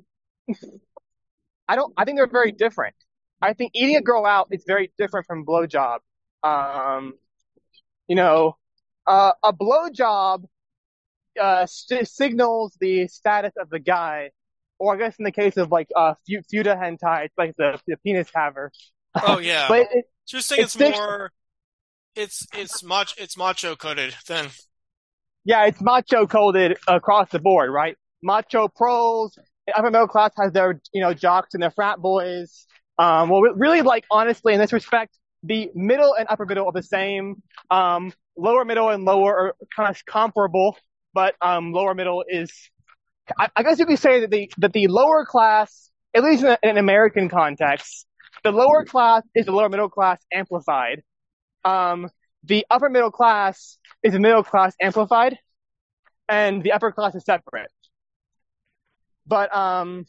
I don't I think they're very different. I think eating a girl out is very different from blowjob. Um, you know, uh, a blowjob uh, st- signals the status of the guy, or I guess in the case of like uh, fu- Futa hentai, it's like the, the penis haver. Oh yeah. But it, So you're saying it's it's still, more, it's, it's mach, it's macho coded then. yeah, it's macho coded across the board, right? Macho pros, upper middle class has their you know jocks and their frat boys. Um, well, really, like honestly, in this respect, the middle and upper middle are the same. Um, lower middle and lower are kind of comparable, but um, lower middle is, I, I guess you could say that the that the lower class, at least in, a, in an American context, the lower class is the lower middle class amplified. Um, the upper middle class is the middle class amplified, and the upper class is separate. But um,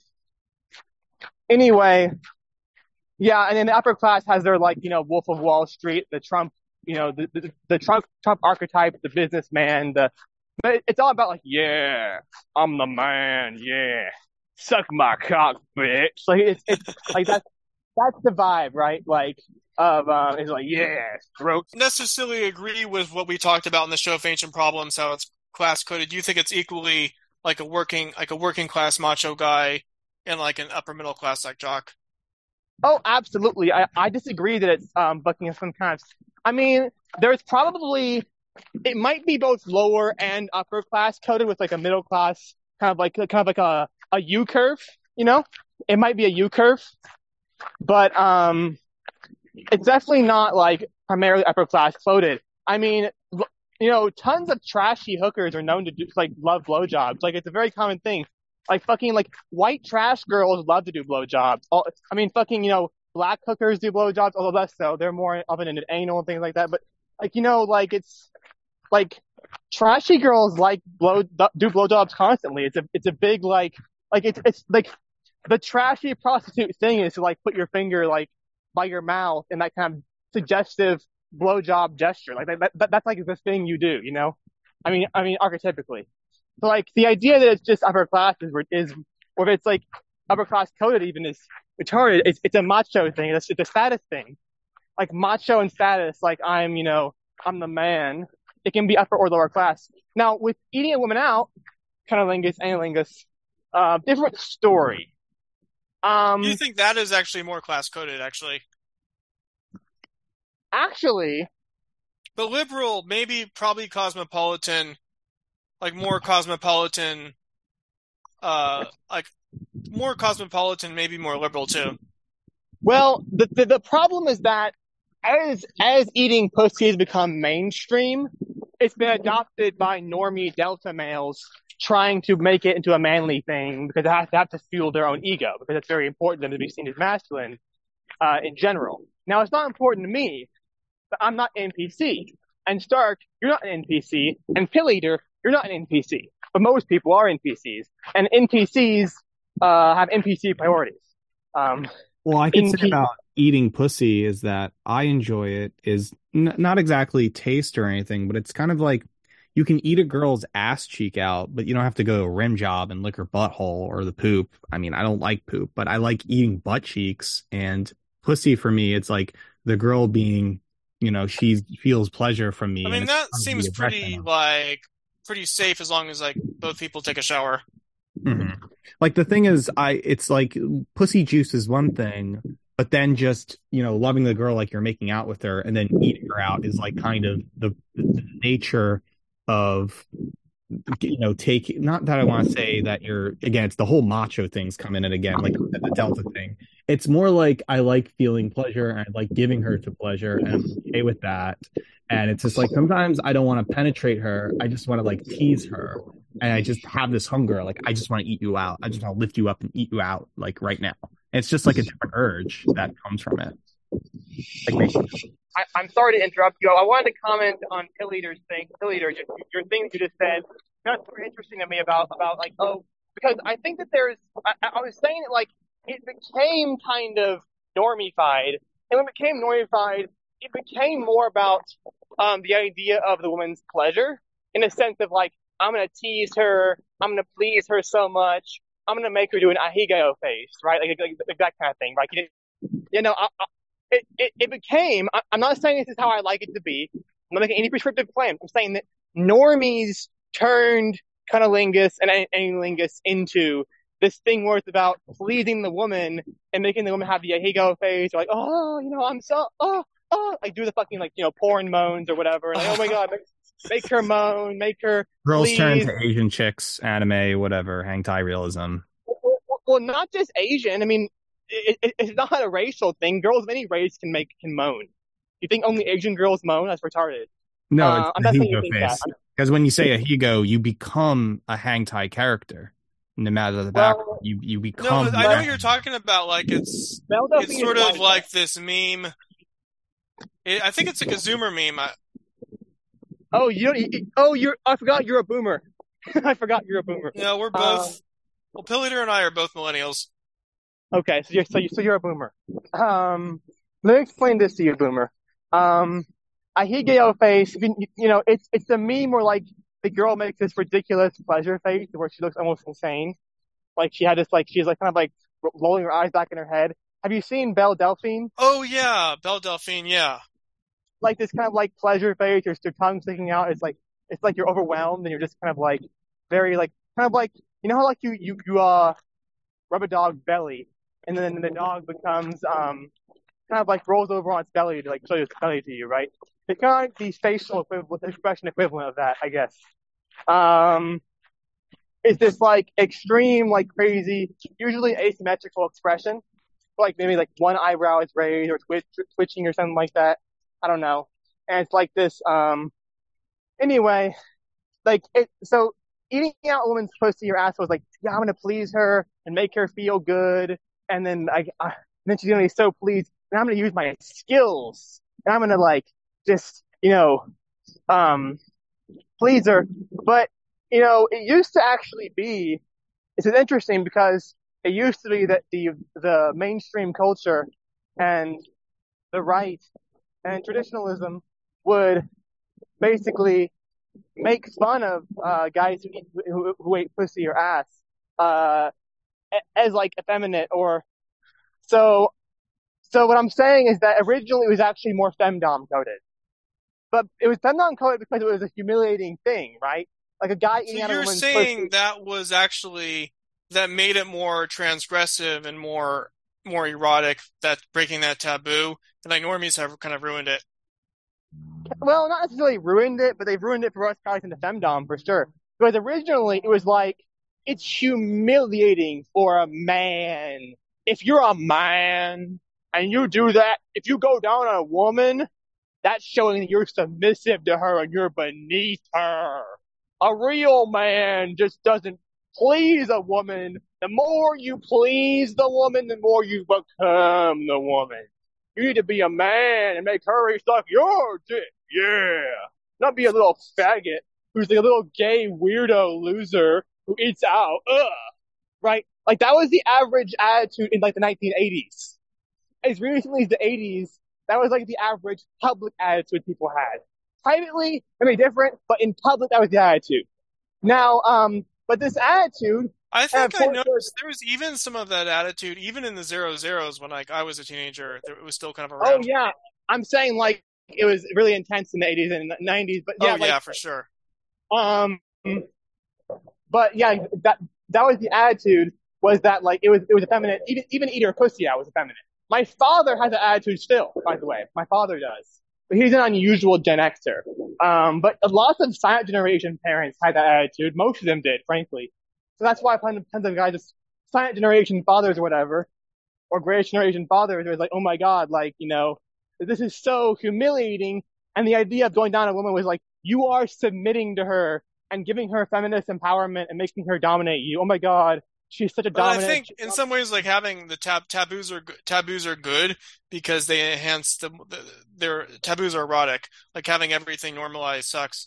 anyway. Yeah, and then the upper class has their like, you know, Wolf of Wall Street, the Trump, you know, the the, the Trump Trump archetype, the businessman, the but it's all about like, yeah, I'm the man, yeah, suck my cock, bitch. Like it's it's like that's that's the vibe, right? Like of uh, it's like yeah, throat. Necessarily agree with what we talked about in the show of Ancient Problems, how it's class coded. Do you think it's equally like a working, like a working class macho guy and like an upper middle class like jock? Oh, absolutely. I, I disagree that it's um bucking some kind of. I mean, there's probably it might be both lower and upper class coded with like a middle class kind of like kind of like a a U curve, you know? It might be a U curve, but um, it's definitely not like primarily upper class clothed. I mean, you know, tons of trashy hookers are known to do like love blowjobs. Like it's a very common thing. Like fucking like white trash girls love to do blowjobs. All, I mean, fucking you know, black hookers do blowjobs, although less so. They're more often into anal and things like that. But like you know, like it's like trashy girls like blow do blowjobs constantly. It's a it's a big like like it's it's like the trashy prostitute thing is to like put your finger like by your mouth and that kind of suggestive blowjob gesture. Like that, that that's like the thing you do, you know? I mean I mean archetypically. So like the idea that it's just upper class is is or if it's like upper class coded even is retarded. It's it's a macho thing. It's it's a status thing. Like macho and status, like I'm, you know, I'm the man. It can be upper or lower class. Now, with eating a woman out, cunnilingus, analingus, uh, different story. Um, Do you think that is actually more class coded, actually? Actually, but liberal, maybe probably cosmopolitan, like more cosmopolitan, uh, like more cosmopolitan, maybe more liberal too. Well, the the, the problem is that as as eating pussy has become mainstream, it's been adopted by normie delta males trying to make it into a manly thing because they have to, have to fuel their own ego because it's very important for them to be seen as masculine uh, in general. Now, it's not important to me, but I'm not an N P C. And Stark, you're not an N P C. And Pill Eater, you're not an N P C. But most people are N P Cs. And N P Cs uh, have N P C priorities. Um, Well, I can in say P- about eating pussy is that I enjoy it is n- not exactly taste or anything, but it's kind of like you can eat a girl's ass cheek out, but you don't have to go rim job and lick her butthole or the poop. I mean, I don't like poop, but I like eating butt cheeks and pussy for me. It's like the girl being, you know, she feels pleasure from me. I and mean, it's that not the seems pretty aggression. like pretty safe as long as like both people take a shower. Mhm. Like the thing is, I it's like pussy juice is one thing, but then just you know loving the girl like you're making out with her and then eating her out is like kind of the, the nature of you know take. Not that I want to say that you're again. It's the whole macho things come in it again, like the Delta thing. It's more like I like feeling pleasure and I like giving her to pleasure and I'm okay with that. And it's just like sometimes I don't want to penetrate her. I just want to like tease her. And I just have this hunger. Like, I just want to eat you out. I just want to lift you up and eat you out, like right now. And it's just like a different urge that comes from it. Like, I, I'm sorry to interrupt you. I wanted to comment on Pill Eater's thing. Pill Eater, your, your thing that you just said. That's very interesting to me about, about like, oh, because I think that there's, I, I was saying that like, it became kind of normified. And when it became normified, it became more about um, the idea of the woman's pleasure in a sense of like, I'm going to tease her. I'm going to please her so much. I'm going to make her do an ahegao face, right? Like, like, like that kind of thing. Like, you, you know, I, I, it, it, it became, I, I'm not saying this is how I like it to be. I'm not making any prescriptive claims. I'm saying that normies turned cunnilingus and analingus into this thing where it's about pleasing the woman and making the woman have the ahegao face or like, oh, you know, I'm so, oh, oh, like do the fucking like, you know, porn moans or whatever. Like, oh my God. Make her moan, make her girls please. turn to Asian chicks, anime, whatever, hentai realism. Well, well, not just Asian. I mean, it, it, it's not a racial thing. Girls of any race can make can moan. You think only Asian girls moan? That's retarded. No, uh, it's I'm the not saying you Higo think face. that. Because when you say a Higo, you become a hentai character. No matter the background, Well, you you No, become. I know what you're talking about. Like it's Belle it's Delphine sort is of white. like this meme. It, I think it's like a Zoomer meme. I, Oh, you don't. You, oh, you're. I forgot you're a boomer. I forgot you're a boomer. no, we're both. Well, Pill Eater and I are both millennials. Okay, so you're so you so you're a boomer. Um, let me explain this to you, boomer. Um, ahegao face. You, you know, it's it's a meme where like the girl makes this ridiculous pleasure face where she looks almost insane. Like she had this like she's like kind of like rolling her eyes back in her head. Have you seen Belle Delphine? Oh yeah, Belle Delphine. Yeah. Like this kind of like pleasure face, or your tongue sticking out. It's like it's like you're overwhelmed and you're just kind of like very like kind of like you know how like you you you uh rub a dog's belly and then the dog becomes um kind of like rolls over on its belly to like show its belly to you, right? It's kind of like the facial equivalent, expression equivalent of that, I guess. Um, is this like extreme, like crazy, usually asymmetrical expression. Like maybe like one eyebrow is raised or twitch, twitching or something like that. I don't know. And it's like this, um, anyway, like it, so eating out a woman's pussy or ass was like, yeah, I'm going to please her and make her feel good. And then I, I and then she's going to be so pleased. And I'm going to use my skills and I'm going to like, just, you know, um, please her. But, you know, it used to actually be, it's interesting because it used to be that the, the mainstream culture and the right and traditionalism would basically make fun of uh, guys who, eat, who, who ate pussy or ass uh, as like effeminate or so. So what I'm saying is that originally it was actually more femdom coded, but it was femdom coded because it was a humiliating thing, right? Like a guy eating So out of a you're woman's saying pussy. that was actually that made it more transgressive and more more erotic, that breaking that taboo, and like normies have kind of ruined it. Well, not necessarily ruined it, but they've ruined it for us guys in the femdom for sure. Because originally it was like, it's humiliating for a man. If you're a man and you do that, if you go down on a woman, that's showing that you're submissive to her and you're beneath her. A real man just doesn't please a woman. The more you please the woman, the more you become the woman. You need to be a man and make her suck your dick. Yeah. Not be a little faggot who's like a little gay weirdo loser who eats out. Ugh. Right? Like that was the average attitude in like the nineteen eighties. As recently as the eighties, that was like the average public attitude people had. Privately, it may be different, but in public, that was the attitude. Now, um, but this attitude, I think I course, noticed there was even some of that attitude, even in the zero zeros when like I was a teenager. It was still kind of oh around. yeah, I'm saying like it was really intense in the eighties and nineties, but yeah, oh yeah, like, for sure. Um, but yeah, that that was the attitude. Was that like it was it was effeminate? Even even eating her pussy out was effeminate. My father has that attitude still, by the way. My father does, but he's an unusual Gen Xer. Um, but lots of silent generation parents had that attitude. Most of them did, frankly. So that's why tons of guys, silent generation fathers or whatever, or greatest generation fathers, was like, oh my god, like you know, this is so humiliating. And the idea of going down on a woman was like, you are submitting to her and giving her feminist empowerment and making her dominate you. Oh my god, she's such a But I dominant. think in some ways, like having the tab taboos are taboos are good because they enhance the, the their taboos are erotic. Like having everything normalized sucks.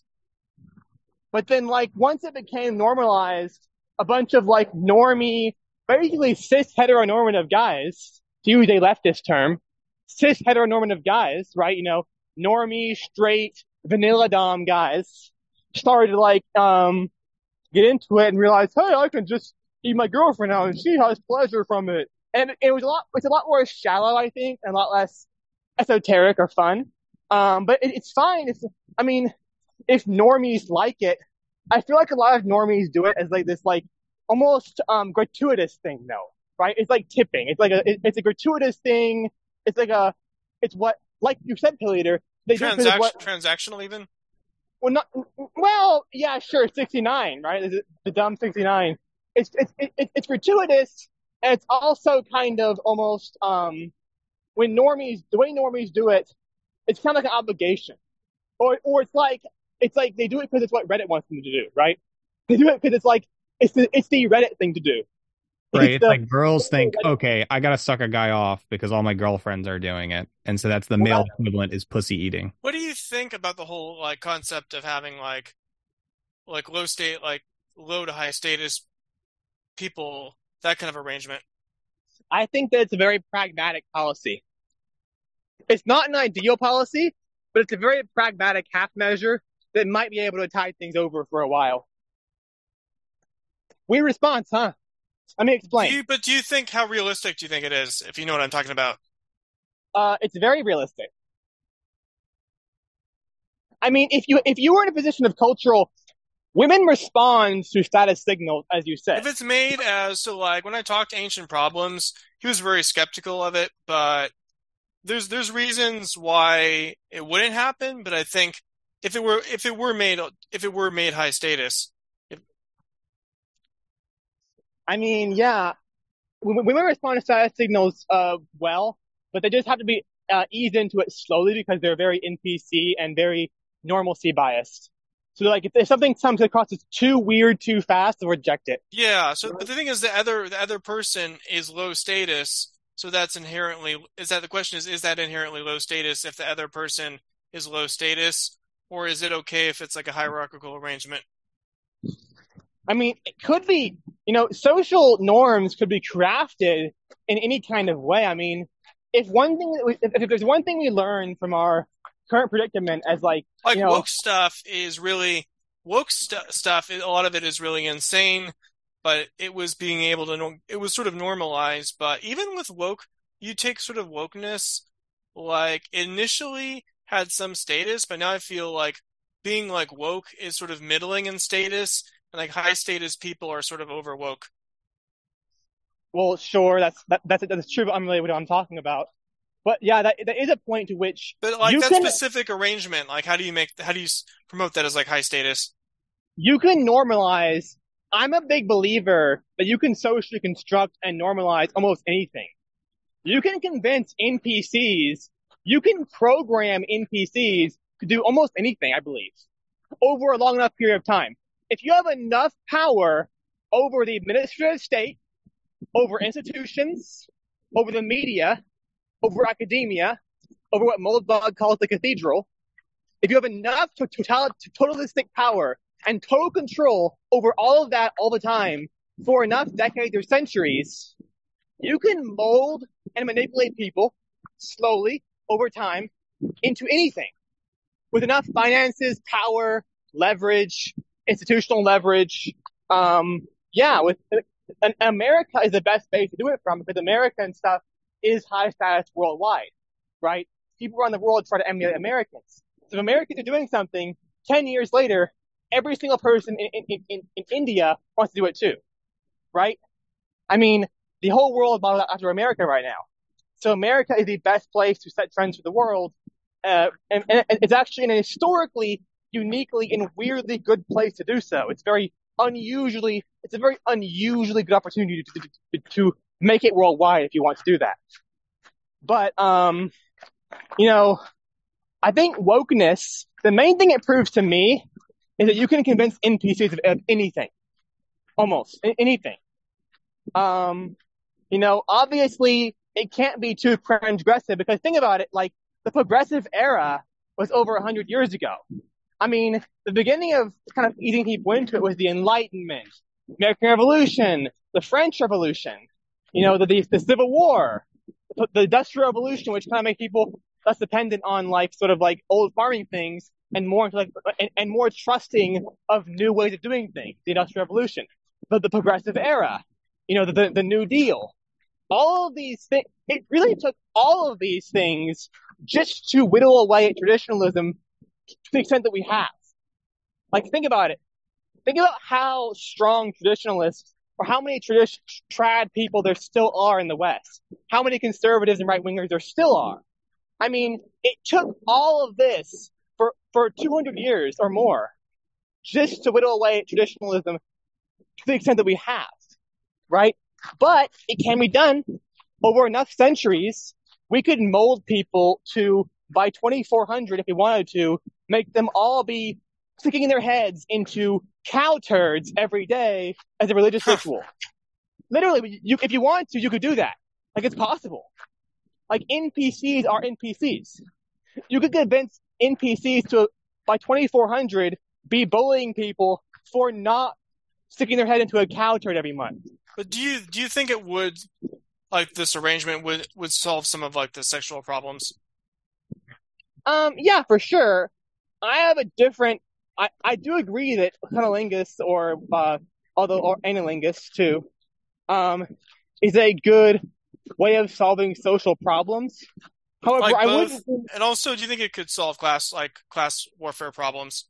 But then, like once it became normalized, a bunch of like normie, basically cis heteronormative guys, to use a leftist term, cis heteronormative guys, right? You know, normie, straight, vanilla dom guys started to like um get into it and realize, hey, I can just eat my girlfriend out and she has pleasure from it. And it was a lot, it's a lot more shallow, I think, and a lot less esoteric or fun. Um, but it, it's fine. It's, I mean, if normies like it, I feel like a lot of normies do it as like this, like almost um gratuitous thing, though, right? It's like tipping. It's like a, it, it's a gratuitous thing. It's like a, it's what, like you said, Pillator, they do it 'cause it's Transact- what, transactional even. well, not, well, yeah, sure, sixty-nine, right? Is it the dumb sixty-nine? It's it's it, it's gratuitous, and it's also kind of almost um when normies, the way normies do it, it's kind of like an obligation, or or it's like it's like they do it because it's what Reddit wants them to do, right? They do it because it's like it's the it's the Reddit thing to do. Right. It's It's the- like girls think, okay, I gotta suck a guy off because all my girlfriends are doing it. And so that's the male equivalent is pussy eating. What do you think about the whole like concept of having like like low state like low to high status people, that kind of arrangement? I think that it's a very pragmatic policy. It's not an ideal policy, but it's a very pragmatic half measure that might be able to tide things over for a while. Weird response, huh? Let me explain. Do you, but do you think how realistic do you think it is? If you know what I'm talking about. Uh, it's very realistic. I mean, if you if you were in a position of cultural, women respond to status signals, as you said. If it's made as so, like when I talked to Ancient Problems, he was very skeptical of it, but there's there's reasons why it wouldn't happen. But I think if it were if it were made if it were made high status, if, I mean, yeah, women women respond to status signals uh well, but they just have to be uh, eased into it slowly because they're very N P C and very normalcy biased. So like if, if something comes across as too weird, too fast, they'll reject it. Yeah, so but the thing is the other the other person is low status, so that's inherently is that the question is is that inherently low status if the other person is low status, or is it okay if it's like a hierarchical arrangement? I mean, it could be, you know, social norms could be crafted in any kind of way. I mean, if one thing that we, if, if there's one thing we learn from our current predicament as like, Like you know, woke stuff is really woke stu stuff. A lot of it is really insane, but it was being able to know it was sort of normalized. But even with woke, you take sort of wokeness, like initially had some status, but now I feel like being like woke is sort of middling in status, and like high status people are sort of over woke. well, sure, that's that, that's that's true, but unrelated to what I'm talking about. But yeah, that that is a point to which But like you that can specific arrangement, like how do you make how do you s- promote that as like high status? you can normalize. I'm a big believer that you can socially construct and normalize almost anything. You can convince N P Cs, you can program N P Cs to do almost anything, I believe, over a long enough period of time. If you have enough power over the administrative state, over institutions, over the media, over academia, over what Moldbug calls the cathedral, if you have enough to total, to totalistic power and total control over all of that all the time for enough decades or centuries, you can mold and manipulate people slowly over time into anything with enough finances, power, leverage, institutional leverage. Um, yeah, with and America is the best base to do it from because American stuff is high status worldwide, right? People around the world try to emulate Americans. So if Americans are doing something, ten years later, every single person in, in, in, in India wants to do it too, right? I mean, the whole world is modeled after America right now. So America is the best place to set trends for the world. Uh, and, and it's actually an historically, uniquely, and weirdly good place to do so. It's very unusually, it's a very unusually good opportunity to, to, to make it worldwide if you want to do that. But, um, you know, I think wokeness, the main thing it proves to me is that you can convince N P Cs of, of anything. Almost. Anything. Um, you know, obviously it can't be too transgressive because think about it, like the progressive era was over a hundred years ago. I mean, the beginning of kind of easing people into it was the Enlightenment, American Revolution, the French Revolution, you know, the, the, the Civil War, the, the Industrial Revolution, which kind of made people less dependent on like sort of like old farming things and more like and, and more trusting of new ways of doing things. The Industrial Revolution, the, the Progressive Era, you know, the, the the New Deal. All of these things. It really took all of these things just to whittle away at traditionalism to the extent that we have. Like, think about it. Think about how strong traditionalists or how many trad trad people there still are in the West. How many conservatives and right-wingers there still are. I mean, it took all of this for, for two hundred years or more just to whittle away at traditionalism to the extent that we have, right? But it can be done over enough centuries. We could mold people to, by twenty-four hundred, if we wanted to, make them all be sticking their heads into cow turds every day as a religious ritual. Literally, you, if you want to, you could do that. Like, it's possible. Like, N P Cs are N P Cs. You could convince N P Cs to, by twenty-four hundred, be bullying people for not sticking their head into a cow turd every month. But do you do you think it would like this arrangement would would solve some of like the sexual problems? Um, yeah, for sure. I have a different. I, I do agree that cunnilingus or uh, although or analingus too, um, is a good way of solving social problems. However, Like I both, wouldn't. and also, do you think it could solve class like class warfare problems?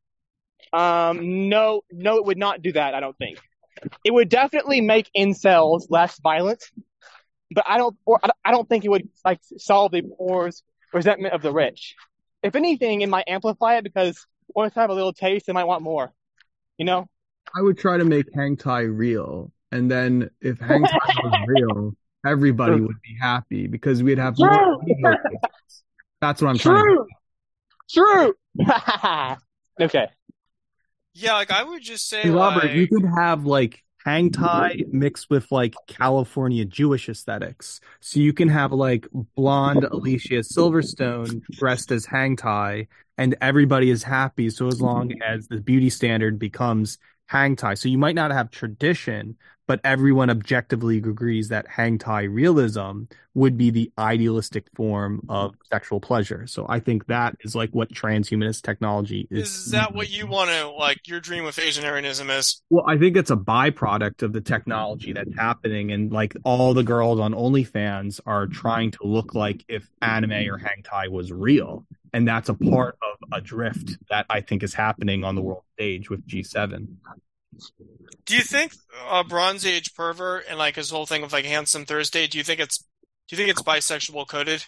Um, no, no, it would not do that. I don't think. It would definitely make incels less violent, but I don't. Or I don't think it would like solve the poor's resentment of the rich. If anything, it might amplify it because once they have a little taste, they might want more. You know? I would try to make hang tie real and then if hang time was real, everybody would be happy because we'd have more True. illegal cases. That's what I'm trying to True. True. Okay. Yeah, like I would just say Hey, Robert, you like could have like hang tie mixed with like California Jewish aesthetics. So you can have like blonde Alicia Silverstone dressed as hang tie, and everybody is happy. So as long as the beauty standard becomes hang tie. So you might not have tradition, but everyone objectively agrees that hang tie realism would be the idealistic form of sexual pleasure. So I think that is like what transhumanist technology is. is that what you want to like your dream of Asianarianism is? Well, I think it's a byproduct of the technology that's happening, and like all the girls on OnlyFans are trying to look like if anime or hentai was real, and that's a part of a drift that I think is happening on the world stage with G seven. Do you think uh, Bronze Age pervert and like his whole thing with like Handsome Thursday, do you think it's do you think it's bisexual coded?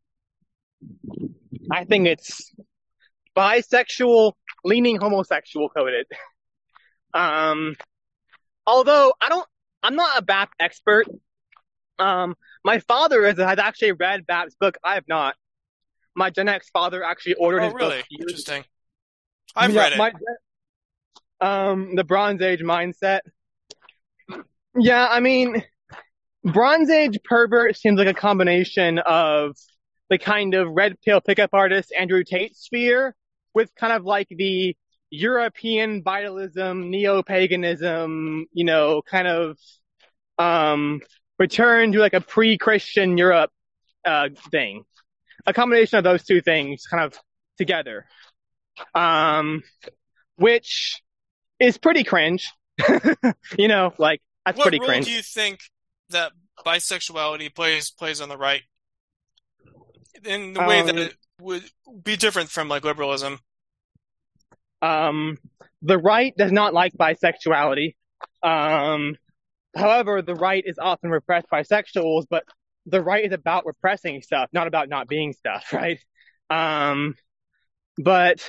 I think it's bisexual, leaning homosexual coded. Um, although I don't, I'm not a B A P expert. Um, my father is, has actually read B A P's book. I have not. My Gen X father actually ordered Oh, his really? book. Interesting. I've Yeah, read it. my- um, the Bronze Age mindset. Yeah, I mean, Bronze Age pervert seems like a combination of the kind of red pill pickup artist Andrew Tate sphere with kind of like the European vitalism, neo-paganism, you know, kind of um return to like a pre-Christian Europe uh thing. A combination of those two things kind of together. Um which is pretty cringe. You know, like that's What pretty role cringe. do you think that bisexuality plays plays on the right in the way that Um, it would be different from like liberalism? Um, the right does not like bisexuality. Um, however, the right is often repressed bisexuals, but the right is about repressing stuff, not about not being stuff, right? Um, but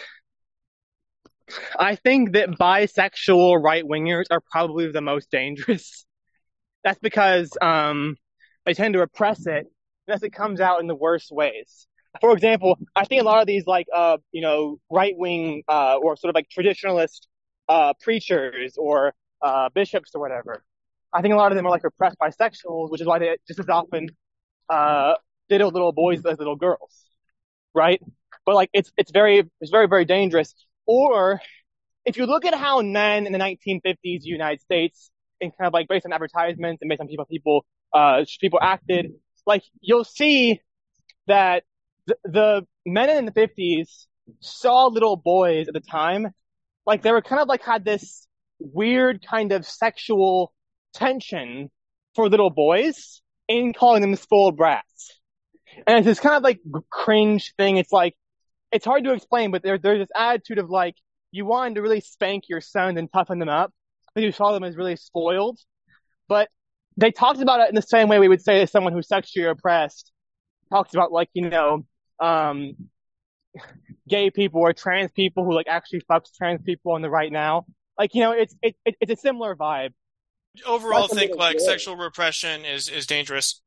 I think that bisexual right wingers are probably the most dangerous. That's because um, they tend to repress it unless it comes out in the worst ways. For example, I think a lot of these like uh you know right wing uh or sort of like traditionalist uh preachers or uh bishops or whatever. I think a lot of them are like repressed bisexuals, which is why they just as often uh diddle little boys as little girls, right? But like it's it's very it's very very dangerous. Or if you look at how men in the nineteen fifties United States, and kind of like based on advertisements and based on people people uh people acted, like you'll see that the, the men in the fifties saw little boys at the time, like they were kind of like had this weird kind of sexual tension for little boys in calling them spoiled brats. And it's this kind of like cringe thing. It's like, it's hard to explain, but there, there's this attitude of like, you wanted to really spank your sons and toughen them up because you saw them as really spoiled. But they talked about it in the same way we would say to someone who's sexually oppressed, talks about like, you know, um, gay people or trans people who like actually fucks trans people on the right now. Like, you know, it's, it, it it's a similar vibe. Overall, That's a think little like weird. sexual repression is is dangerous.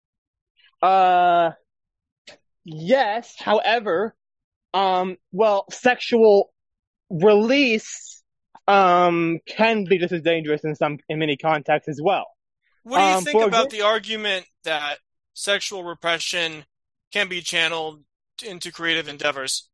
Uh, yes. However, um, well, sexual release, um, can be just as dangerous in some, in many contexts as well. What do you Um, think for about example- the argument that sexual repression can be channeled into creative endeavors?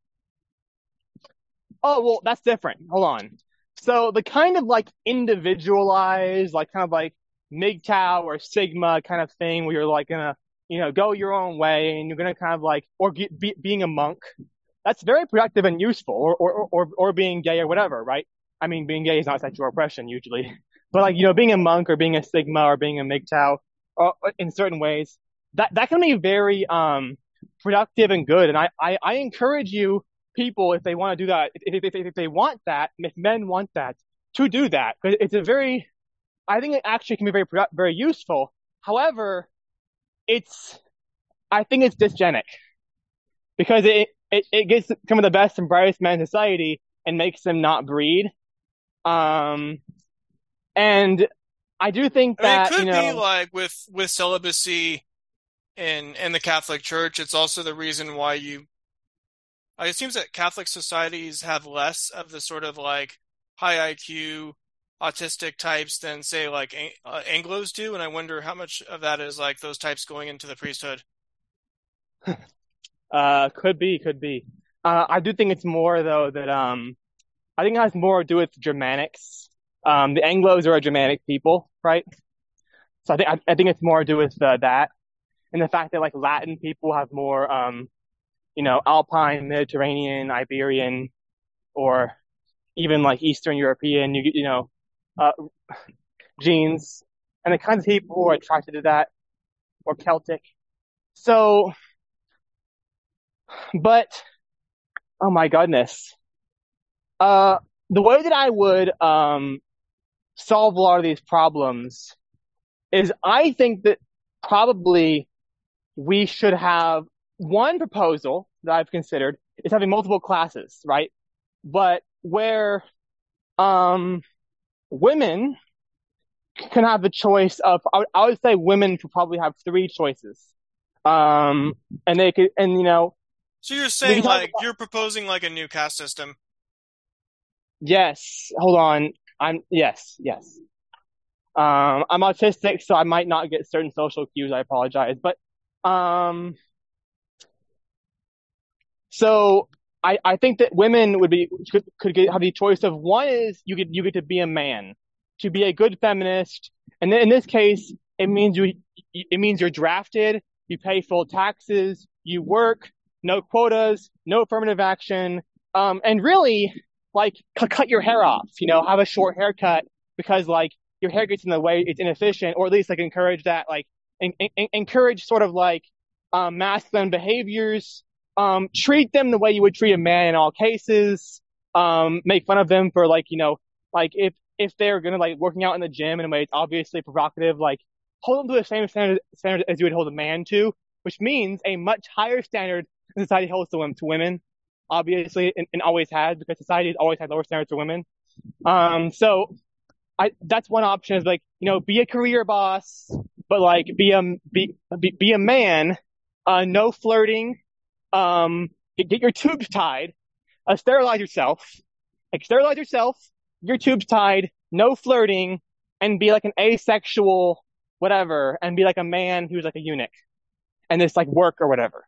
Oh, well, that's different. Hold on. So the kind of like individualized, like kind of like M G T O W or Sigma kind of thing where you're like gonna, you know, go your own way and you're gonna kind of like, or get, be, being a monk, that's very productive and useful, or, or, or, or being gay or whatever, right? I mean, being gay is not sexual oppression usually, but like, you know, being a monk or being a Sigma or being a M G T O W, or in certain ways, that, that can be very, um, productive and good. And I, I, I encourage you, people, if they want to do that, if, if, if they want that, if men want that, to do that. Because it's a very, I think it actually can be very, very useful. However, it's, I think it's dysgenic. Because it, it, it gets some of the best and brightest men in society and makes them not breed. Um, and I do think I mean, it that, could you know, be like with with celibacy in in the Catholic Church. It's also the reason why you. uh, It seems that Catholic societies have less of the sort of like high I Q autistic types than say like Ang- uh, Anglos do, and I wonder how much of that is like those types going into the priesthood. uh, could be, could be. Uh, I do think it's more though that um, I think it has more to do with Germanics. Um, the Anglos are a Germanic people, right? So I think I, I think it's more to do with uh, that, and the fact that like Latin people have more um, you know, Alpine, Mediterranean, Iberian, or even like Eastern European, you you know, uh, genes, and the kinds of people who are attracted to that, or Celtic. So, but oh my goodness, uh, the way that I would um solve a lot of these problems is I think that probably we should have one proposal that I've considered is having multiple classes, right? But where um women can have the choice of, I would, I would say women could probably have three choices. Um, and they could, and you know, So you're we saying can talk like about, you're proposing like a new caste system. yes, hold on. I'm, yes, yes. Um, I'm autistic, so I might not get certain social cues. I apologize. But, um, so I, I think that women would be, could, could get, have the choice of one is you get, you get to be a man, to be a good feminist. And then in this case, it means you, it means you're drafted, you pay full taxes, you work, no quotas, no affirmative action. Um, and really, like, c- cut your hair off, you know, have a short haircut because, like, your hair gets in the way, it's inefficient, or at least, like, encourage that, like, en- en- encourage sort of, like, um, masculine behaviors, um, treat them the way you would treat a man in all cases, um, make fun of them for, like, you know, like, if, if they're gonna, like, working out in the gym in a way it's obviously provocative, like, hold them to the same standard, standard as you would hold a man to, which means a much higher standard than society holds to women, to women obviously, and, and always has, because society has always had lower standards for women. Um, so I that's one option is like, you know, be a career boss, but like be a be be, be a man, uh, no flirting, um, get, get your tubes tied, uh, sterilize yourself, like sterilize yourself, your tubes tied, no flirting, and be like an asexual whatever, and be like a man who's like a eunuch, and just like work or whatever.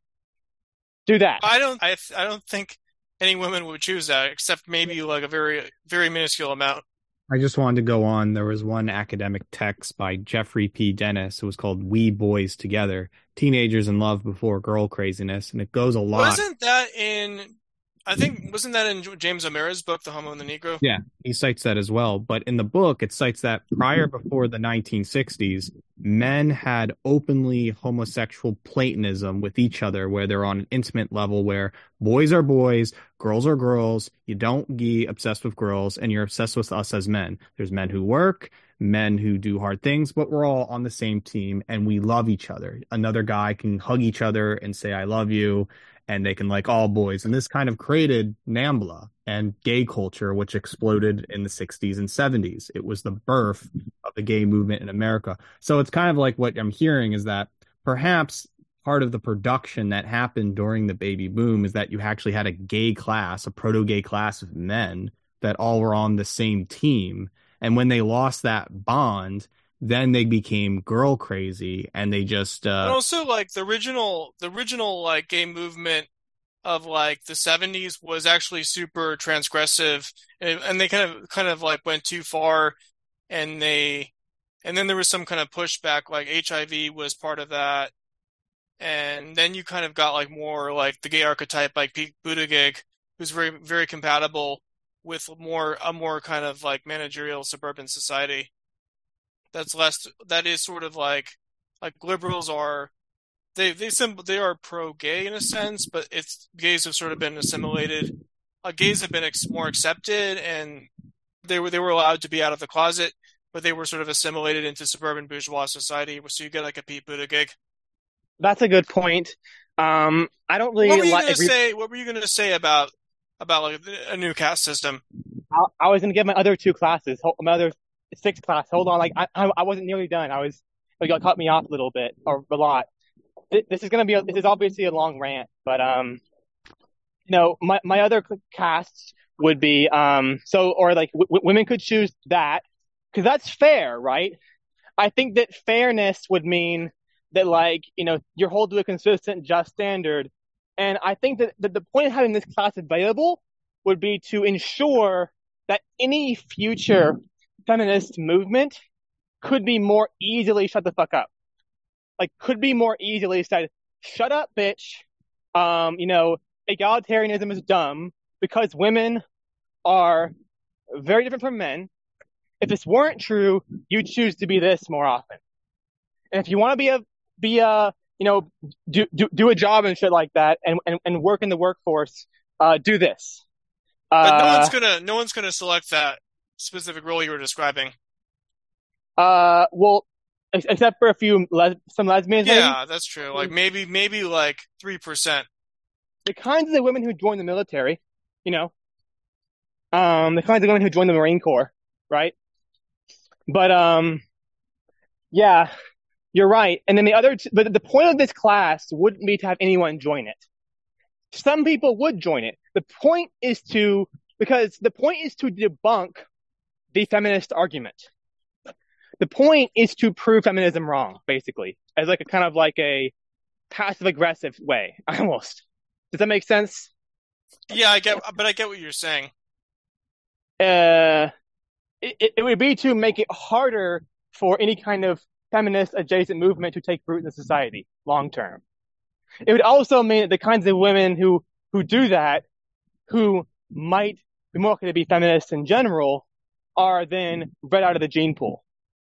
Do that. I don't. I. I don't think any women would choose that, except maybe like a very, very minuscule amount. I just wanted to go on. There was one academic text by Jeffrey P. Dennis. It was called We Boys Together, Teenagers in Love Before Girl Craziness. And it goes a lot. Wasn't that in, I think, wasn't that in James O'Meara's book, The Homo and the Negro? Yeah, he cites that as well. But in the book, it cites that prior before the nineteen sixties, men had openly homosexual platonism with each other, where they're on an intimate level where boys are boys, girls are girls. You don't be obsessed with girls, and you're obsessed with us as men. There's men who work, men who do hard things, but we're all on the same team, and we love each other. Another guy can hug each other and say, I love you. And they can like all boys. And this kind of created NAMBLA and gay culture, which exploded in the sixties and seventies. It was the birth of the gay movement in America. So it's kind of like what I'm hearing is that perhaps part of the production that happened during the baby boom is that you actually had a gay class, a proto-gay class of men that all were on the same team. And when they lost that bond, then they became girl crazy, and they just uh And also, like the original, the original like gay movement of like the seventies was actually super transgressive, and, and they kind of kind of like went too far, and they, and then there was some kind of pushback, like H I V was part of that, and then you kind of got like more like the gay archetype, like Pete Buttigieg, who's very very compatible with more a more kind of like managerial suburban society. That's less. That is sort of like, like liberals are, they they sim, they are pro-gay in a sense, but it's gays have sort of been assimilated. Uh, gays have been ex, more accepted, and they were they were allowed to be out of the closet, but they were sort of assimilated into suburban bourgeois society. So you get like a Pete Buttigieg. That's a good point. Um, I don't really What were you like. gonna say? What were you gonna say about about like a new caste system? I, I was going to give my other two classes, my other sixth class. Hold on, like I I, I wasn't nearly done. I was like, you cut me off a little bit or a lot. This is gonna be a, this is obviously a long rant, but um, you know, my my other casts would be um, so or like w- women could choose that because that's fair, right? I think that fairness would mean that like you know you're held to a consistent, just standard, and I think that, that the point of having this class available would be to ensure that any future feminist movement could be more easily shut the fuck up. Like, could be more easily said, shut up, bitch. Um, you know, egalitarianism is dumb because women are very different from men. If this weren't true, you'd choose to be this more often. And if you want to be a, be a, you know, do, do, do a job and shit like that and, and, and work in the workforce, uh, do this. But no Uh, one's gonna, no one's gonna select that specific role you were describing. uh, well, ex- except for a few, les- some lesbians, maybe. Yeah, that's true. Like maybe, maybe like three percent. The kinds of women who join the military, you know, um, the kinds of women who join the Marine Corps, right? But um, yeah, you're right. And then the other, t- but the point of this class wouldn't be to have anyone join it. Some people would join it. The point is to, because the point is to debunk the feminist argument. The point is to prove feminism wrong, basically, as like a kind of like a passive aggressive way, almost. Does that make sense? Yeah, I get, but I get what you're saying. Uh, it, it would be to make it harder for any kind of feminist adjacent movement to take root in the society long term. It would also mean that the kinds of women who, who do that, who might be more likely to be feminists in general, are then read out of the gene pool.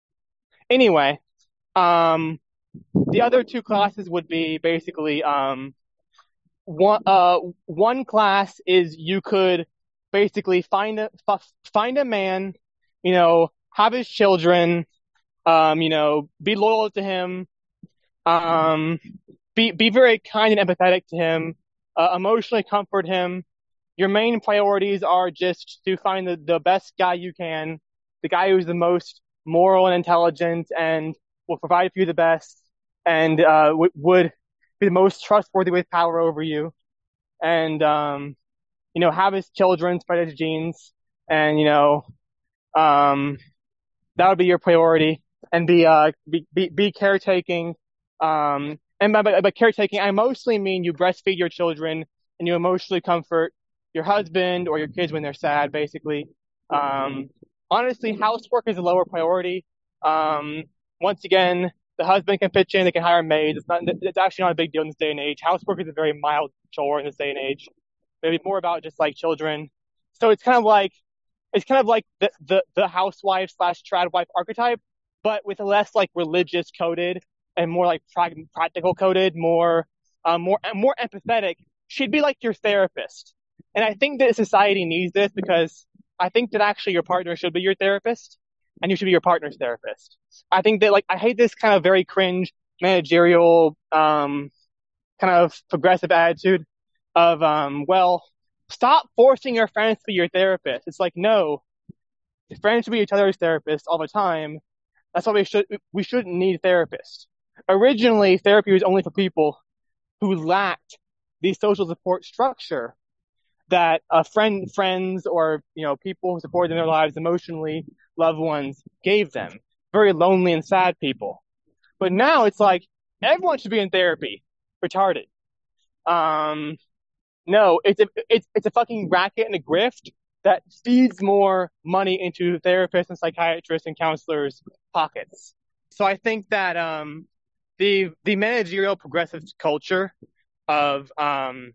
Anyway, um, the other two classes would be basically, um, one, uh, one class is you could basically find a, f- find a man, you know, have his children, um, you know, be loyal to him, um, be, be very kind and empathetic to him, uh, emotionally comfort him. Your main priorities are just to find the, the best guy you can, the guy who's the most moral and intelligent and will provide for you the best and, uh, w- would be the most trustworthy with power over you. And, um, you know, have his children, spread his genes, and, you know, um, that would be your priority. And be, uh, be, be, be caretaking, um, and by, by, by caretaking, I mostly mean you breastfeed your children and you emotionally comfort your husband or your kids when they're sad, basically. Um, honestly, housework is a lower priority. Um, once again, the husband can pitch in, they can hire maids. It's not, it's actually not a big deal in this day and age. Housework is a very mild chore in this day and age. Maybe more about just like children. So it's kind of like, it's kind of like the, the, the housewife slash trad wife archetype, but with less like religious coded and more like prag- practical coded, more, um, more, more empathetic. She'd be like your therapist. And I think that society needs this because I think that actually your partner should be your therapist and you should be your partner's therapist. I think that like, I hate this kind of very cringe managerial, um, kind of progressive attitude of, um, well, stop forcing your friends to be your therapist. It's like, no, friends should be each other's therapists all the time. That's why we should, we shouldn't need therapists. Originally, therapy was only for people who lacked the social support structure that a friend, friends, or, you know, people who supported in their lives emotionally, loved ones gave them. Very lonely and sad people. But now it's like, everyone should be in therapy. Retarded. Um, no, it's a, it's, it's a fucking racket and a grift that feeds more money into therapists and psychiatrists and counselors' pockets. So I think that, um, the, the managerial progressive culture of, um,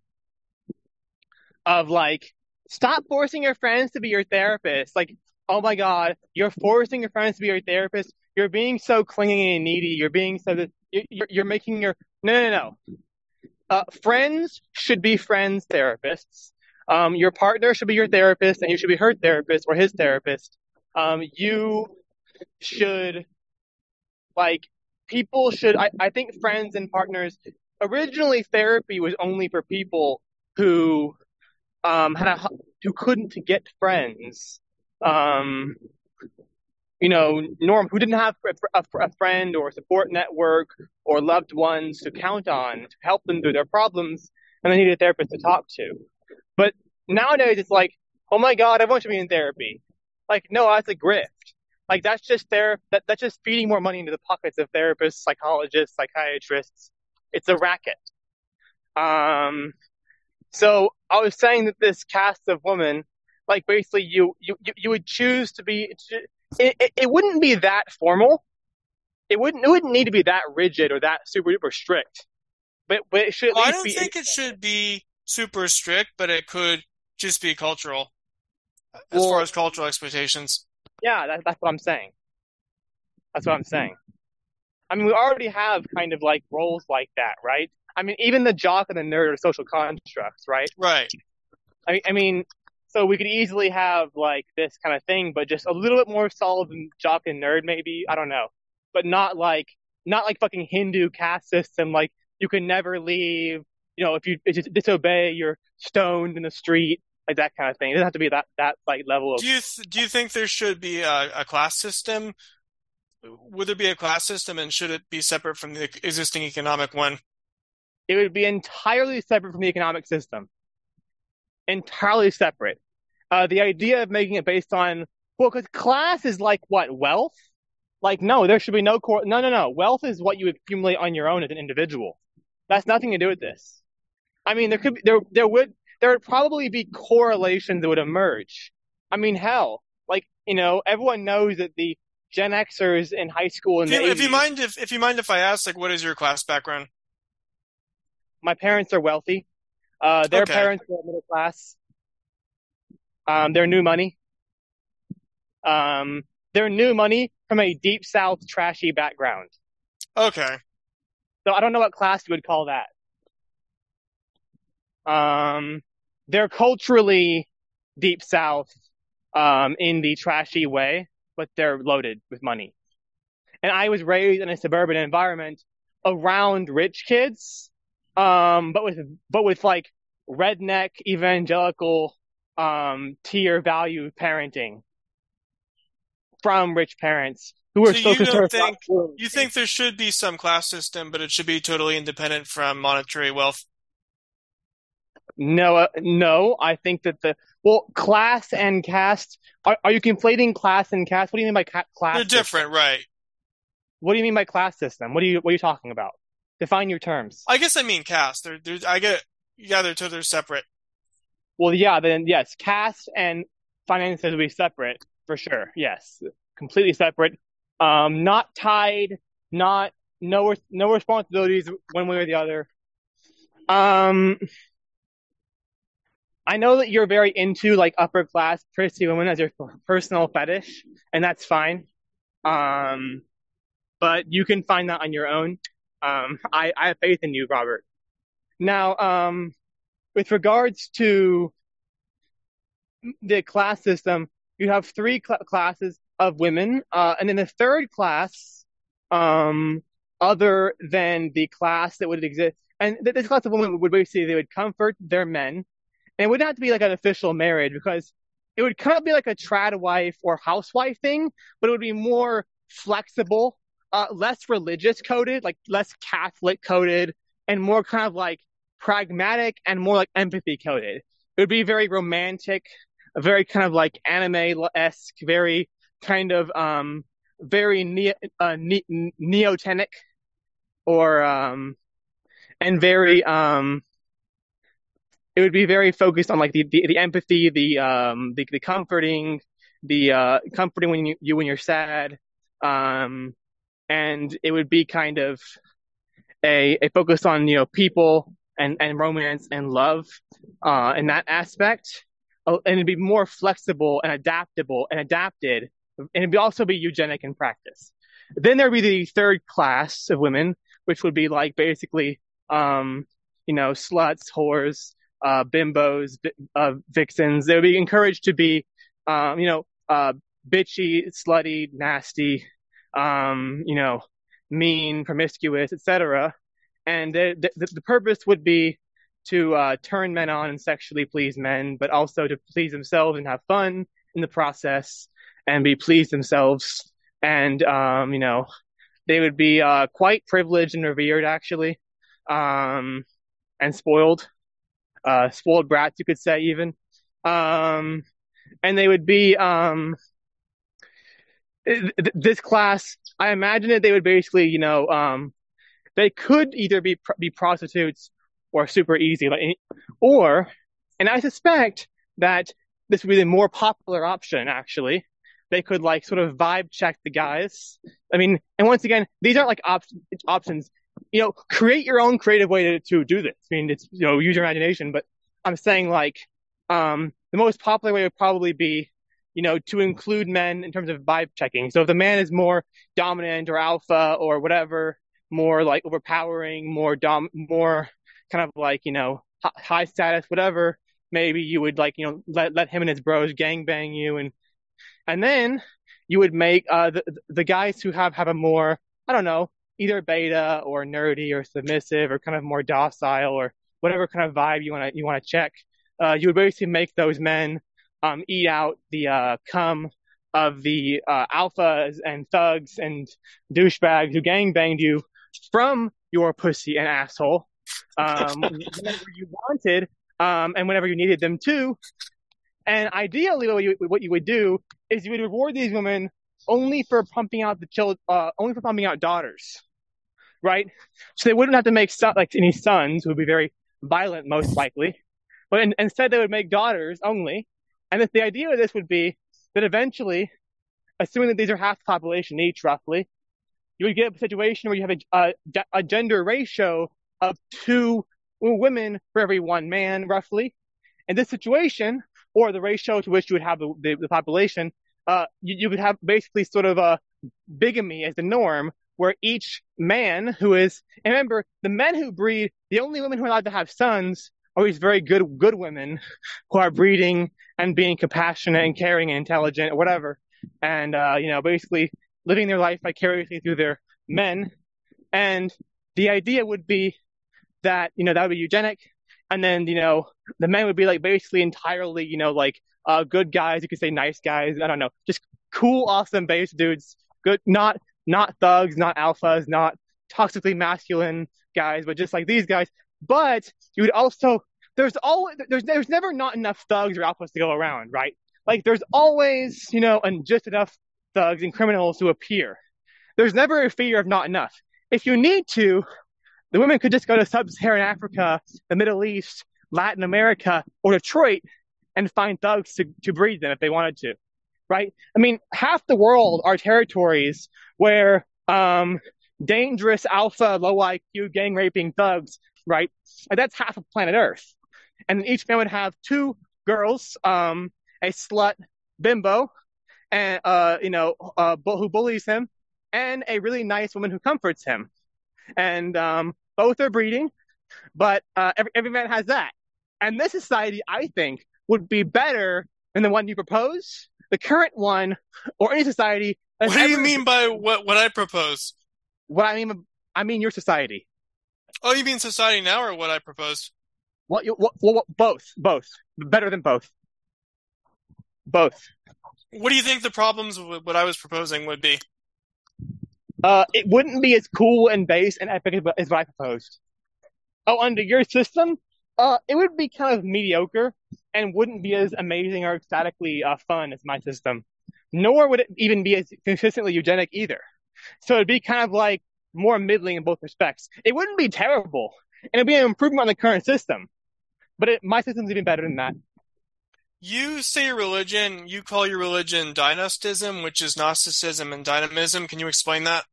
of like, stop forcing your friends to be your therapist. Like, oh my God, you're forcing your friends to be your therapist. You're being so clingy and needy. You're being so, you're, you're making your, no, no, no. Uh, friends should be friends therapists. Um, your partner should be your therapist and you should be her therapist or his therapist. Um, you should, like, people should, I, I think friends and partners, originally therapy was only for people who, um, had a, who couldn't get friends. Um, you know, norm who didn't have a, a, a friend or a support network or loved ones to count on to help them through their problems, and they needed a therapist to talk to. But nowadays, it's like, oh my God, everyone should be in therapy. Like, no, that's a grift. Like, that's just ther- that, that's just feeding more money into the pockets of therapists, psychologists, psychiatrists. It's a racket. Um, so I was saying that this cast of women, like, basically, you you you would choose to be. It, it, it wouldn't be that formal. It wouldn't. It wouldn't need to be that rigid or that super duper strict. But but it should at Well, I least don't be. think it should be super strict, but it could just be cultural as Well, far as cultural expectations. Yeah, that, that's what I'm saying. That's what I'm saying. I mean, we already have kind of like roles like that, right? I mean, even the jock and the nerd are social constructs, right? Right. I mean, I mean, so we could easily have like this kind of thing, but just a little bit more solid than jock and nerd, maybe. I don't know, but not like not like fucking Hindu caste system. Like you can never leave. You know, if you, if you disobey, you're stoned in the street, like that kind of thing. It doesn't have to be that that like level of. Do you th- do you think there should be a, a class system? Would there be a class system, and should it be separate from the existing economic one? It would be entirely separate from the economic system. Entirely separate. Uh, the idea of making it based on, well, because class is like what, wealth? Like, no, there should be no core. No, no, no. Wealth is what you accumulate on your own as an individual. That's nothing to do with this. I mean, there could be, there, there would, there would probably be correlations that would emerge. I mean, hell, like, you know, everyone knows that the Gen Xers in high school in If the you, if you eighties, mind if if you mind if I ask, like, what is your class background? my parents are wealthy. Uh, their Okay. parents are middle class. Um, they're new money. Um, they're new money from a deep South trashy background. Okay. So I don't know what class you would call that. Um, they're culturally deep South, um, in the trashy way, but they're loaded with money. And I was raised in a suburban environment around rich kids, um, but with but with like redneck evangelical um tier value parenting from rich parents who are So still you don't concerned think about you think there should be some class system, but it should be totally independent from monetary wealth? no uh, no I think that the well class and caste are, are you conflating class and caste? What do you mean by ca- class They're system? different, right? What do you mean by class system? What are you what are you talking about? Define your terms. I guess I mean caste. They're, they're I get yeah, they're they're separate. Well, yeah, then yes, caste and finances will be separate for sure. Yes, completely separate. Um, not tied, not no no responsibilities one way or the other. Um, I know that you're very into like upper class prissy women as your personal fetish, and that's fine. Um, but you can find that on your own. Um, I I have faith in you, Robert. Now, um, with regards to the class system, you have three cl- classes of women, uh, and then the third class, um, other than the class that would exist, and th- this class of women would basically they would comfort their men, and it wouldn't have to be like an official marriage because it would kind of be like a trad wife or housewife thing, but it would be more flexible, uh, less religious coded, like less Catholic coded, and more kind of like pragmatic and more like empathy coded. It would be very romantic, very kind of like anime-esque, very kind of um very ne- uh, ne- neotenic or um and very um it would be very focused on like the the, the empathy, the um the, the comforting, the uh comforting when you, you when you're sad, um and it would be kind of a a focus on you know people and and romance and love uh in that aspect. Oh, and it'd be more flexible and adaptable and adapted, and it'd be also be eugenic in practice. Then there'd be the third class of women, which would be like basically, um, you know, sluts, whores, uh, bimbos, uh, vixens. They would be encouraged to be, um, you know, uh, bitchy, slutty, nasty, um, you know, mean, promiscuous, et cetera. And the, the the purpose would be to uh, turn men on and sexually please men, but also to please themselves and have fun in the process and be pleased themselves and um, you know, they would be uh, quite privileged and revered, actually, um, and spoiled, uh, spoiled brats, you could say, even. Um, and they would be um, th- this class. I imagine that they would basically, you know, um, they could either be be prostitutes or super easy, like, or, and I suspect that this would be the more popular option, actually. They could like sort of vibe check the guys. I mean, and once again, these aren't like op- options. You know, create your own creative way to, to do this. I mean, it's, you know, use your imagination, but I'm saying like, um, the most popular way would probably be, you know, to include men in terms of vibe checking. So if the man is more dominant or alpha or whatever, more like overpowering, more dom, more kind of like, you know, h- high status, whatever, maybe you would like, you know, let, let him and his bros gang bang you. And, and then you would make, uh, the, the guys who have, have a more, I don't know, either beta or nerdy or submissive or kind of more docile or whatever kind of vibe you want to, you want to check. Uh, you would basically make those men, um, eat out the, uh, cum of the, uh, alphas and thugs and douchebags who gang banged you from your pussy and asshole, um, whenever you wanted, um, and whenever you needed them to. And ideally, what you, what you would do is you would reward these women only for pumping out the children, uh, only for pumping out daughters, right? So they wouldn't have to make son- like any sons, who would be very violent, most likely. But in, instead, they would make daughters only. And if the idea of this would be that eventually, assuming that these are half the population each, roughly, you would get a situation where you have a, a, a gender ratio of two women for every one man, roughly. In this situation, or the ratio to which you would have the, the, the population, uh, you, you would have basically sort of a bigamy as the norm, where each man who is, and remember, the men who breed, the only women who are allowed to have sons are these very good, good women who are breeding and being compassionate and caring and intelligent or whatever. And, uh, you know, basically living their life vicariously through their men. And the idea would be that, you know, that would be eugenic. And then, you know, the men would be like basically entirely, you know, like, uh, good guys. You could say nice guys. I don't know. Just cool, awesome base dudes. Good, not, not thugs, not alphas, not toxically masculine guys, but just like these guys. But you would also, there's always, there's, there's never not enough thugs or alphas to go around, right? Like there's always, you know, and just enough thugs and criminals to appear. There's never a fear of not enough. If you need to, the women could just go to sub-Saharan Africa, the Middle East, Latin America, or Detroit and find thugs to, to breed them if they wanted to, right? I mean, half the world are territories where um, dangerous alpha, low I Q, gang-raping thugs, right? And that's half of planet Earth. And each man would have two girls, um, a slut bimbo, and uh, you know, uh, who bullies him, and a really nice woman who comforts him. And um, both are breeding, but uh, every, every man has that. And this society, I think, would be better than the one you propose, the current one, or any society. What do you mean by what, what I propose? What I mean, I mean your society. Oh, you mean society now or what I proposed? What, what, what, what both, both. Better than both. Both. What do you think the problems with what I was proposing would be? Uh, it wouldn't be as cool and base and epic as, as what I proposed. Oh, under your system, uh, it would be kind of mediocre and wouldn't be as amazing or ecstatically uh, fun as my system. Nor would it even be as consistently eugenic either. So it'd be kind of like more middling in both respects. It wouldn't be terrible, and it'd be an improvement on the current system. But it, my system's even better than that. You say your religion, you call your religion dynastism, which is Gnosticism and dynamism. Can you explain that?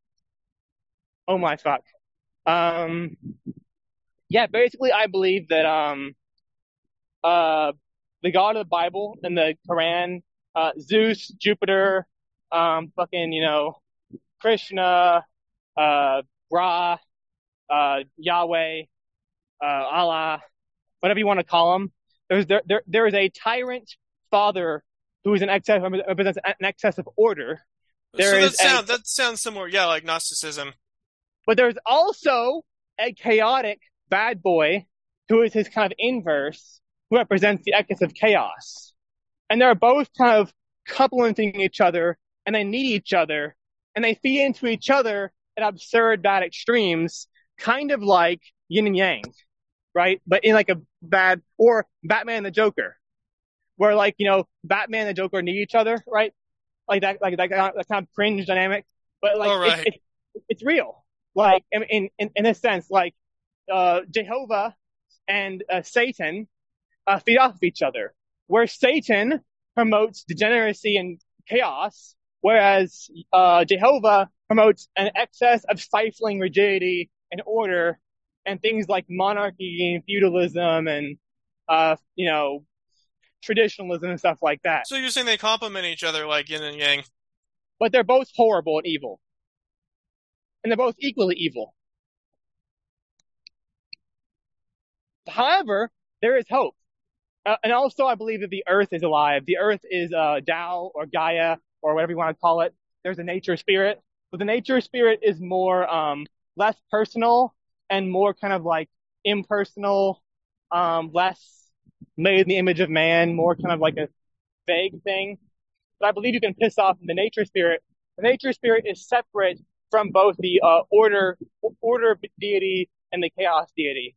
Oh my fuck. Um, yeah, basically I believe that, um, uh, the God of the Bible and the Quran, uh, Zeus, Jupiter, um, fucking, you know, Krishna, uh, Ra, uh, Yahweh, uh, Allah, whatever you want to call him. There's, there, there, there is a tyrant father who is an excess, represents an excess of order. There so that, is sound, a, that sounds similar, yeah, like Gnosticism. But there's also a chaotic bad boy who is his kind of inverse, who represents the excess of chaos. And they're both kind of complementing each other, and they need each other and they feed into each other at absurd bad extremes, kind of like yin and yang, right? But in like a bad, or Batman and the Joker, where like, you know, Batman and the Joker need each other, right? Like that, like that, that kind of cringe dynamic, but like, oh, right. it, it, it's real. Like in, in, in a sense, like, uh, Jehovah and uh, Satan uh, feed off of each other, where Satan promotes degeneracy and chaos, whereas uh, Jehovah promotes an excess of stifling rigidity and order and things like monarchy and feudalism and, uh, you know, traditionalism and stuff like that. So you're saying they complement each other like yin and yang? But they're both horrible and evil. And they're both equally evil. However, there is hope. Uh, and also, I believe that the earth is alive. The earth is uh, Tao or Gaia or whatever you want to call it. There's a nature spirit. But the nature spirit is more, um, less personal and more kind of like impersonal, um, less made in the image of man, more kind of like a vague thing. But I believe you can piss off the nature spirit. The nature spirit is separate from both the uh, order order deity and the chaos deity.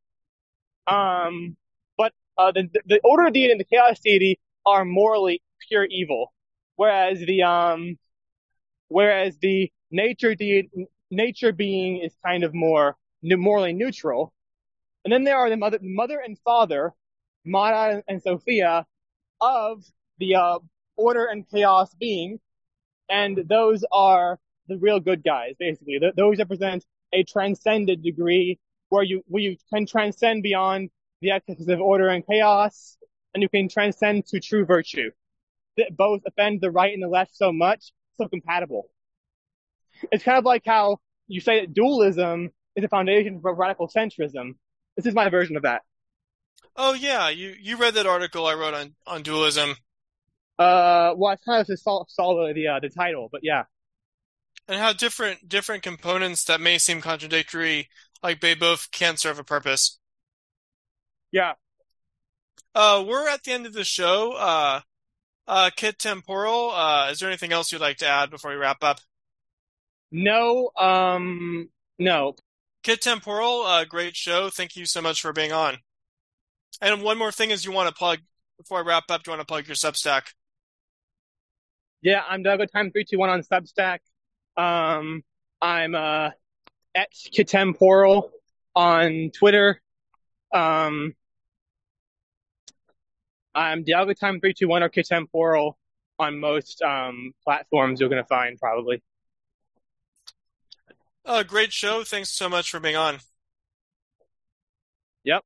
Um, but uh, the the order deity and the chaos deity are morally pure evil, whereas the um, whereas the nature deity, nature being is kind of more morally neutral. And then there are the mother, mother and father, Mara and Sophia, of the uh, order and chaos being, and those are the real good guys, basically. Th- those represent a transcended degree where you where you can transcend beyond the excesses of order and chaos, and you can transcend to true virtue. That both offend the right and the left so much, so compatible. It's kind of like how you say that dualism is a foundation for radical centrism. This is my version of that. Oh yeah, you, you read that article I wrote on, on dualism. Uh, well, it's kind of to solve, solve the uh, the title, but yeah. And how different different components that may seem contradictory, like they both can serve a purpose. Yeah. Uh, we're at the end of the show. Uh, uh, Kit Temporal, uh, is there anything else you'd like to add before we wrap up? No, um, no. Kit Temporal, uh, great show. Thank you so much for being on. And one more thing is you want to plug, before I wrap up, do you want to plug your Substack? Yeah, I'm Doug Time three two one on Substack. Um, I'm, uh, at Kitemporal on Twitter. Um, I'm Dialgo Time three two one or Kitemporal on most, um, platforms you're going to find, probably. Uh, great show. Thanks so much for being on. Yep.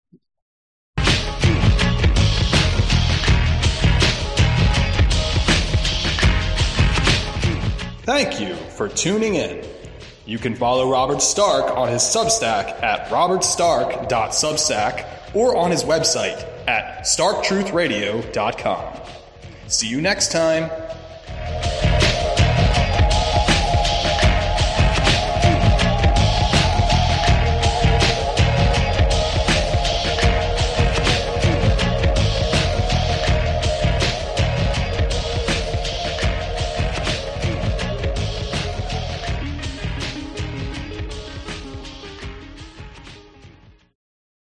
Thank you for tuning in. You can follow Robert Stark on his Substack at robert stark dot substack or on his website at stark truth radio dot com. See you next time.